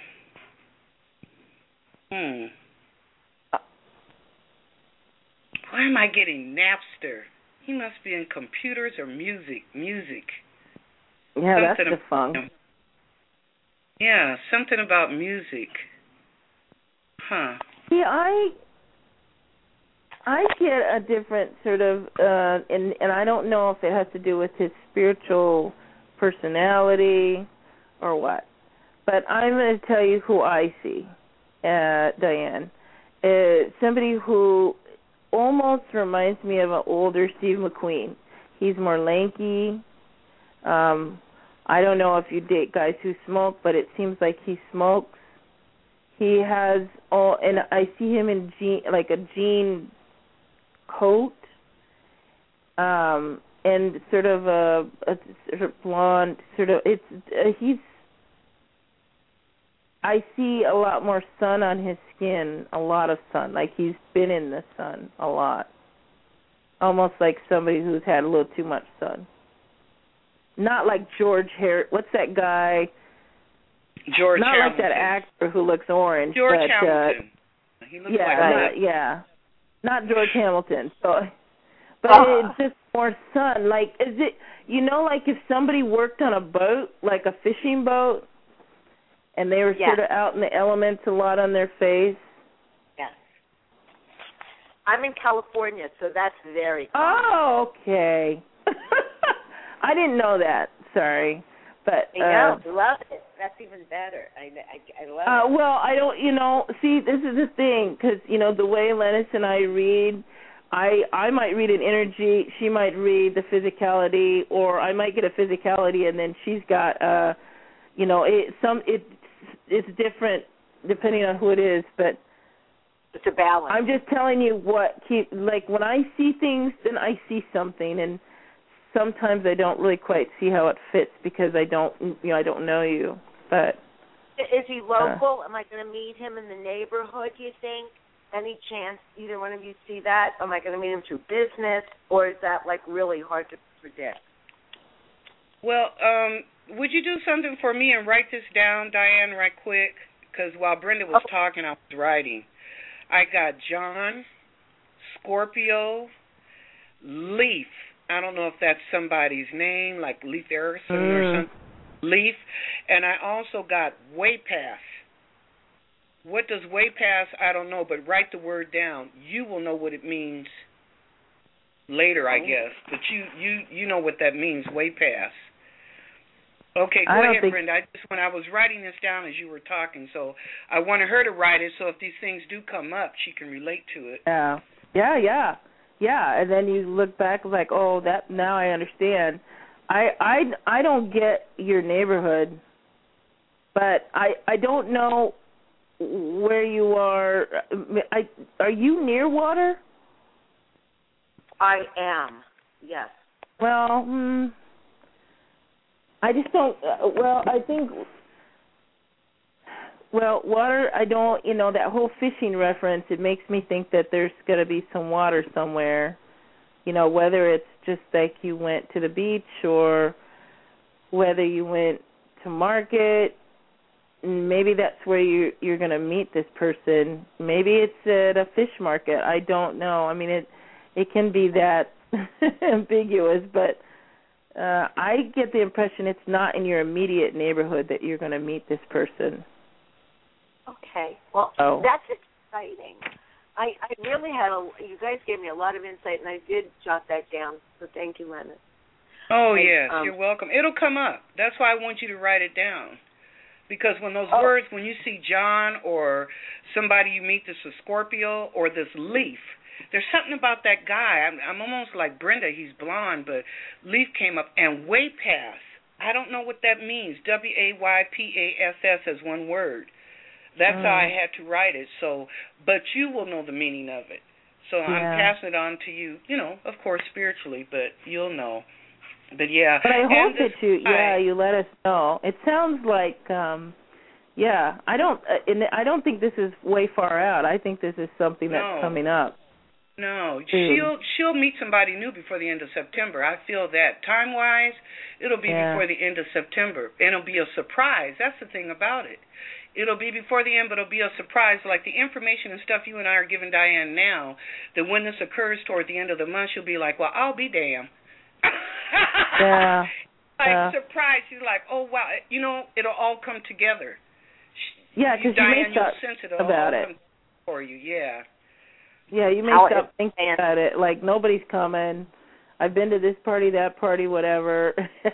Hmm. Why am I getting Napster? He must be in computers or music. Music. Yeah, Something that's the fun. about, yeah, something about music. Huh. See, I I get a different sort of, uh, and and I don't know if it has to do with his spiritual personality or what, but I'm going to tell you who I see, uh, Diane. Uh, somebody who almost reminds me of an older Steve McQueen. He's more lanky. Um, I don't know if you date guys who smoke, but it seems like he smokes. He has all, and I see him in jean, like a jean coat, um, and sort of a, a sort of blonde, sort of. It's uh, he's. I see a lot more sun on his skin, a lot of sun, like he's been in the sun a lot, almost like somebody who's had a little too much sun. Not like George Harris. What's that guy? George Not Hamilton. like that actor who looks orange. George but, Hamilton. Uh, He looks yeah, like not, that. yeah. Not George Hamilton. So, but Oh. it's just more sun. Like, is it? You know, like if somebody worked on a boat, like a fishing boat, and they were Yes. sort of out in the elements a lot on their face. Yes. I'm in California, so that's very common. Oh, okay. I didn't know that. Sorry, but I know. uh, Love it. That's even better. I, I, I love uh, it. well, I don't. You know, see, this is the thing, because you know the way Lennis and I read. I I might read an energy, she might read the physicality, or I might get a physicality, and then she's got uh, you know, it some it it's different depending on who it is, but It's a balance. I'm just telling you what keep like when I see things, then I see something, and sometimes I don't really quite see how it fits because I don't you know I don't know you, but Is he local? Uh, Am I going to meet him in the neighborhood, do you think? Any chance either one of you see that? Am I going to meet him through business, or is that, like, really hard to predict? Well, um, would you do something for me and write this down, Diane, right quick? Because while Brenda was Oh. talking, I was writing. I got John, Scorpio, Leaf. I don't know if that's somebody's name, like Leif Erikson Mm. or something. Leaf. And I also got Way Pass. What does way pass? I don't know, but write the word down. You will know what it means later, I guess. But you, you, you know what that means, way pass. Okay, go I don't ahead, think... Brenda. I just when I was writing this down as you were talking, so I wanted her to write it so if these things do come up, she can relate to it. Yeah, yeah, yeah, yeah. And then you look back like, oh, that now I understand. I, I, I don't get your neighborhood, but I, I don't know where you are. I, are you near water? I am. Yes. Well, hmm, I just don't. Uh, well, I think. Well, water. I don't. You know, that whole fishing reference. It makes me think that there's going to be some water somewhere. You know, whether it's just like you went to the beach or whether you went to market. Maybe that's where you you're going to meet this person. Maybe it's at a fish market. I don't know. I mean, it it can be that ambiguous, but uh, I get the impression it's not in your immediate neighborhood that you're going to meet this person. Okay. Well, oh. that's exciting. I, I really had a. You guys gave me a lot of insight, and I did jot that down. So thank you, Lennon. Oh and, yes, um, you're welcome. It'll come up. That's why I want you to write it down. Because when those oh. words, when you see John or somebody you meet that's a Scorpio or this Leaf, there's something about that guy. I'm, I'm almost like Brenda. He's blonde, but Leaf came up and way past. I don't know what that means. W A Y P A S S as one word. That's mm. how I had to write it. So, but you will know the meaning of it. So yeah. I'm passing it on to you, you know, of course, spiritually, but you'll know. But yeah, but I hope this, that you, yeah, I, you let us know. It sounds like, um, yeah, I don't, uh, and I don't think this is way far out. I think this is something that's no, coming up. No, soon. she'll she'll meet somebody new before the end of September. I feel that time wise, it'll be yeah. before the end of September, and it'll be a surprise. That's the thing about it. It'll be before the end, but it'll be a surprise. Like the information and stuff you and I are giving Diane now, that when this occurs toward the end of the month, she'll be like, well, I'll be damned. yeah. Like, yeah. surprised. She's like, oh, wow. You know, it'll all come together. Yeah, because you, Diane, may start you'll sense it'll about all it. come for you, yeah. Yeah, you may How stop thinking about it. Like, nobody's coming. I've been to this party, that party, whatever.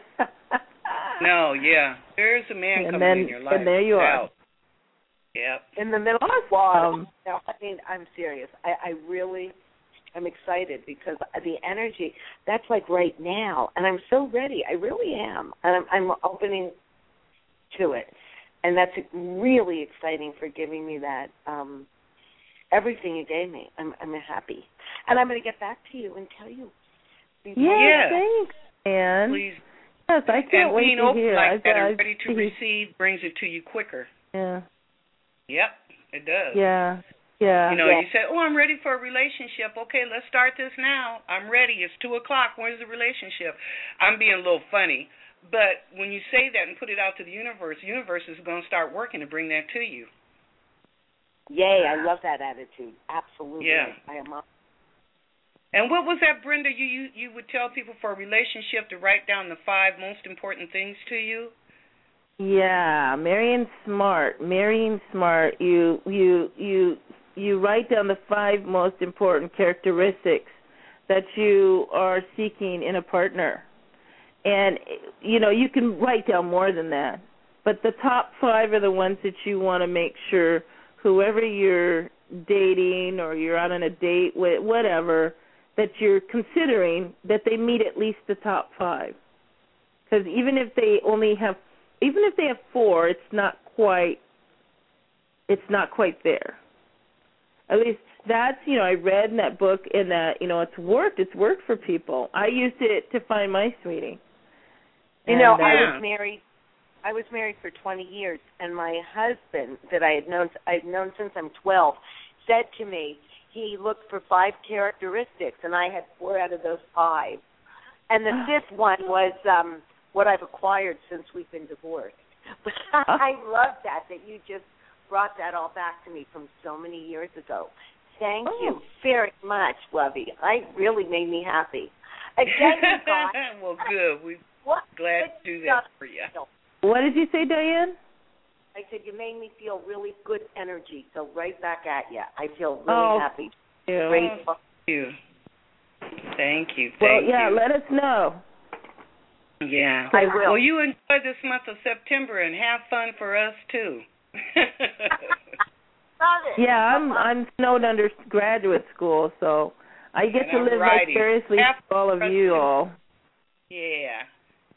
No, yeah. There's a man and coming then, in your life. And there you are. Out. Yep. In the middle of um, no, I mean, I'm serious. I, I really am excited because the energy, that's like right now, and I'm so ready. I really am. And I'm, I'm opening to it. And that's really exciting for giving me that, um, everything you gave me. I'm, I'm happy. And I'm going to get back to you and tell you. Yeah, yeah. thanks, Anne. Please. Yes, I can't and wait being to open hear. like I've, that and I've, ready to I've, receive brings it to you quicker. Yeah. Yep, it does. Yeah. Yeah. You know, yeah. you say, oh, I'm ready for a relationship. Okay, let's start this now. I'm ready. It's two o'clock. Where's the relationship? I'm being a little funny. But when you say that and put it out to the universe, the universe is going to start working to bring that to you. Yay, I love that attitude. Absolutely. Yeah. I am up. And what was that, Brenda, you, you, you would tell people for a relationship to write down the five most important things to you? Yeah, Marion Smart. Marion Smart. You you you you write down the five most important characteristics that you are seeking in a partner. And, you know, you can write down more than that. But the top five are the ones that you want to make sure whoever you're dating or you're out on a date with, whatever, that you're considering that they meet at least the top five. Because even if they only have, even if they have four, it's not quite, it's not quite there. At least that's, you know, I read in that book and that, you know, it's worked. It's worked for people. I used it to find my sweetie. You and, know, uh, I was married. I was married for twenty years, and my husband, that I had known, I'd known since I'm twelve, said to me he looked for five characteristics, and I had four out of those five. And the fifth one was um, what I've acquired since we've been divorced. But I love that that you just brought that all back to me from so many years ago. Thank oh. you very much, Lovey. I really made me happy. Again, you guys, well, good. We're what glad to do that for you. What did you say, Diane? I said you made me feel really good energy, so right back at you. I feel really oh, happy. Thank you. Grateful. Thank you. Thank you. Thank well, yeah, you. let us know. Yeah. I will. Well, you enjoy this month of September and have fun for us, too. Yeah, I'm I'm snowed under graduate school, so I get and to I'm live writing. vicariously for all of you all. Yeah.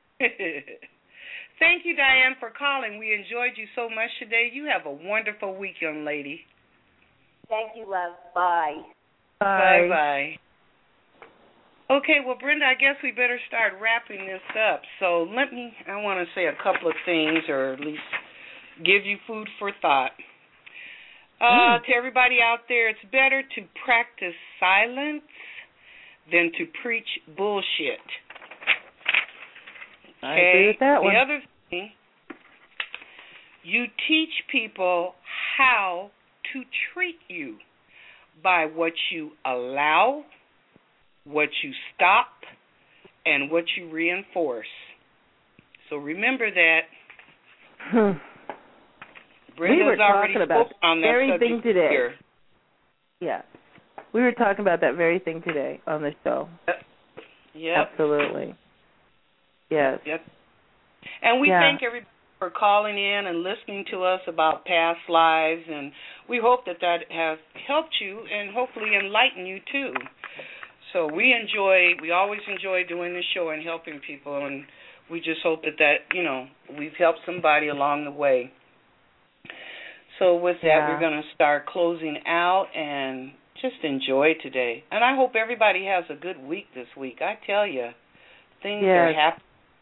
Thank you, Diane, for calling. We enjoyed you so much today. You have a wonderful week, young lady. Thank you, love. Bye. Bye. Bye-bye. Okay, well, Brenda, I guess we better start wrapping this up. So let me, I want to say a couple of things, or at least give you food for thought. Uh, mm. To everybody out there, it's better to practice silence than to preach bullshit. Okay? I agree with that one. The other thing, you teach people how to treat you by what you allow, what you stop, and what you reinforce. So remember that. Hmm. Brenda's we were already talking about spoke on that very subject thing today. Here. Yeah. We were talking about that very thing today on the show. Yep. Yep. Absolutely. Yes. Yep. And we yeah. thank everybody for calling in and listening to us about past lives, and we hope that that has helped you and hopefully enlightened you too. So we enjoy, we always enjoy doing this show and helping people, and we just hope that that, you know, we've helped somebody along the way. So with that, yeah. we're going to start closing out and just enjoy today. And I hope everybody has a good week this week. I tell you, things yes. are happening.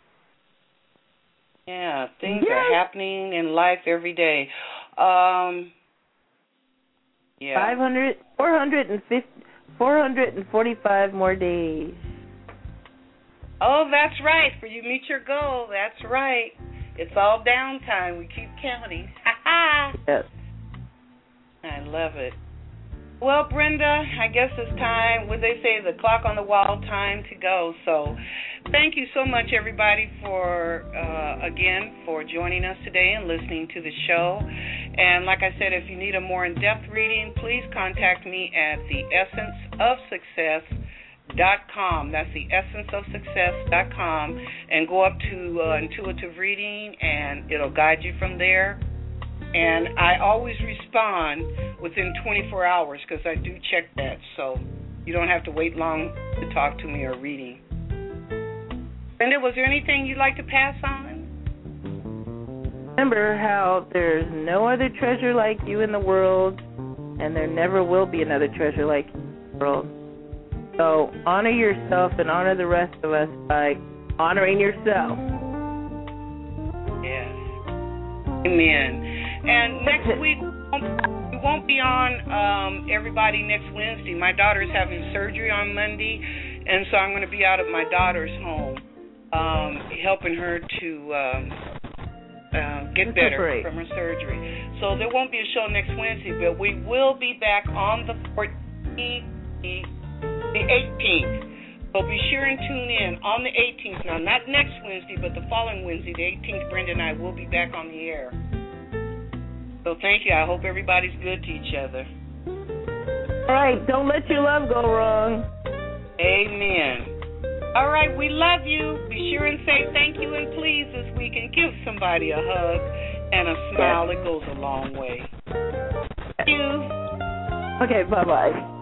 Yeah, things yes. are happening in life every day. Um, yeah. five hundred, four hundred fifty, four hundred forty-five more days. Oh, that's right. For you meet your goal. That's right. It's all downtime. We keep counting. Ha-ha. Yes. I love it. Well, Brenda, I guess it's time, what they say, the clock on the wall, time to go. So thank you so much, everybody, for, uh, again, for joining us today and listening to the show. And like I said, if you need a more in-depth reading, please contact me at the essence of success dot com. That's the essence of success dot com. And go up to uh, intuitive reading, and it'll guide you from there. And I always respond within twenty-four hours because I do check that. So you don't have to wait long to talk to me or reading. Brenda, was there anything you'd like to pass on? Remember how there's no other treasure like you in the world, and there never will be another treasure like you in the world. So honor yourself and honor the rest of us by honoring yourself. Yes. Amen. And next week, we won't be on, um, everybody, next Wednesday. My daughter's having surgery on Monday, and so I'm going to be out of my daughter's home, um, helping her to um, uh, get better from her surgery. So there won't be a show next Wednesday, but we will be back on the fourteenth, the eighteenth. So be sure and tune in on the eighteenth. Now, not next Wednesday, but the following Wednesday, the eighteenth, Brenda and I will be back on the air. So thank you. I hope everybody's good to each other. All right. Don't let your love go wrong. Amen. All right. We love you. Be sure and say thank you and please this week and give somebody a hug and a smile. It goes a long way. Thank you. Okay. Bye-bye.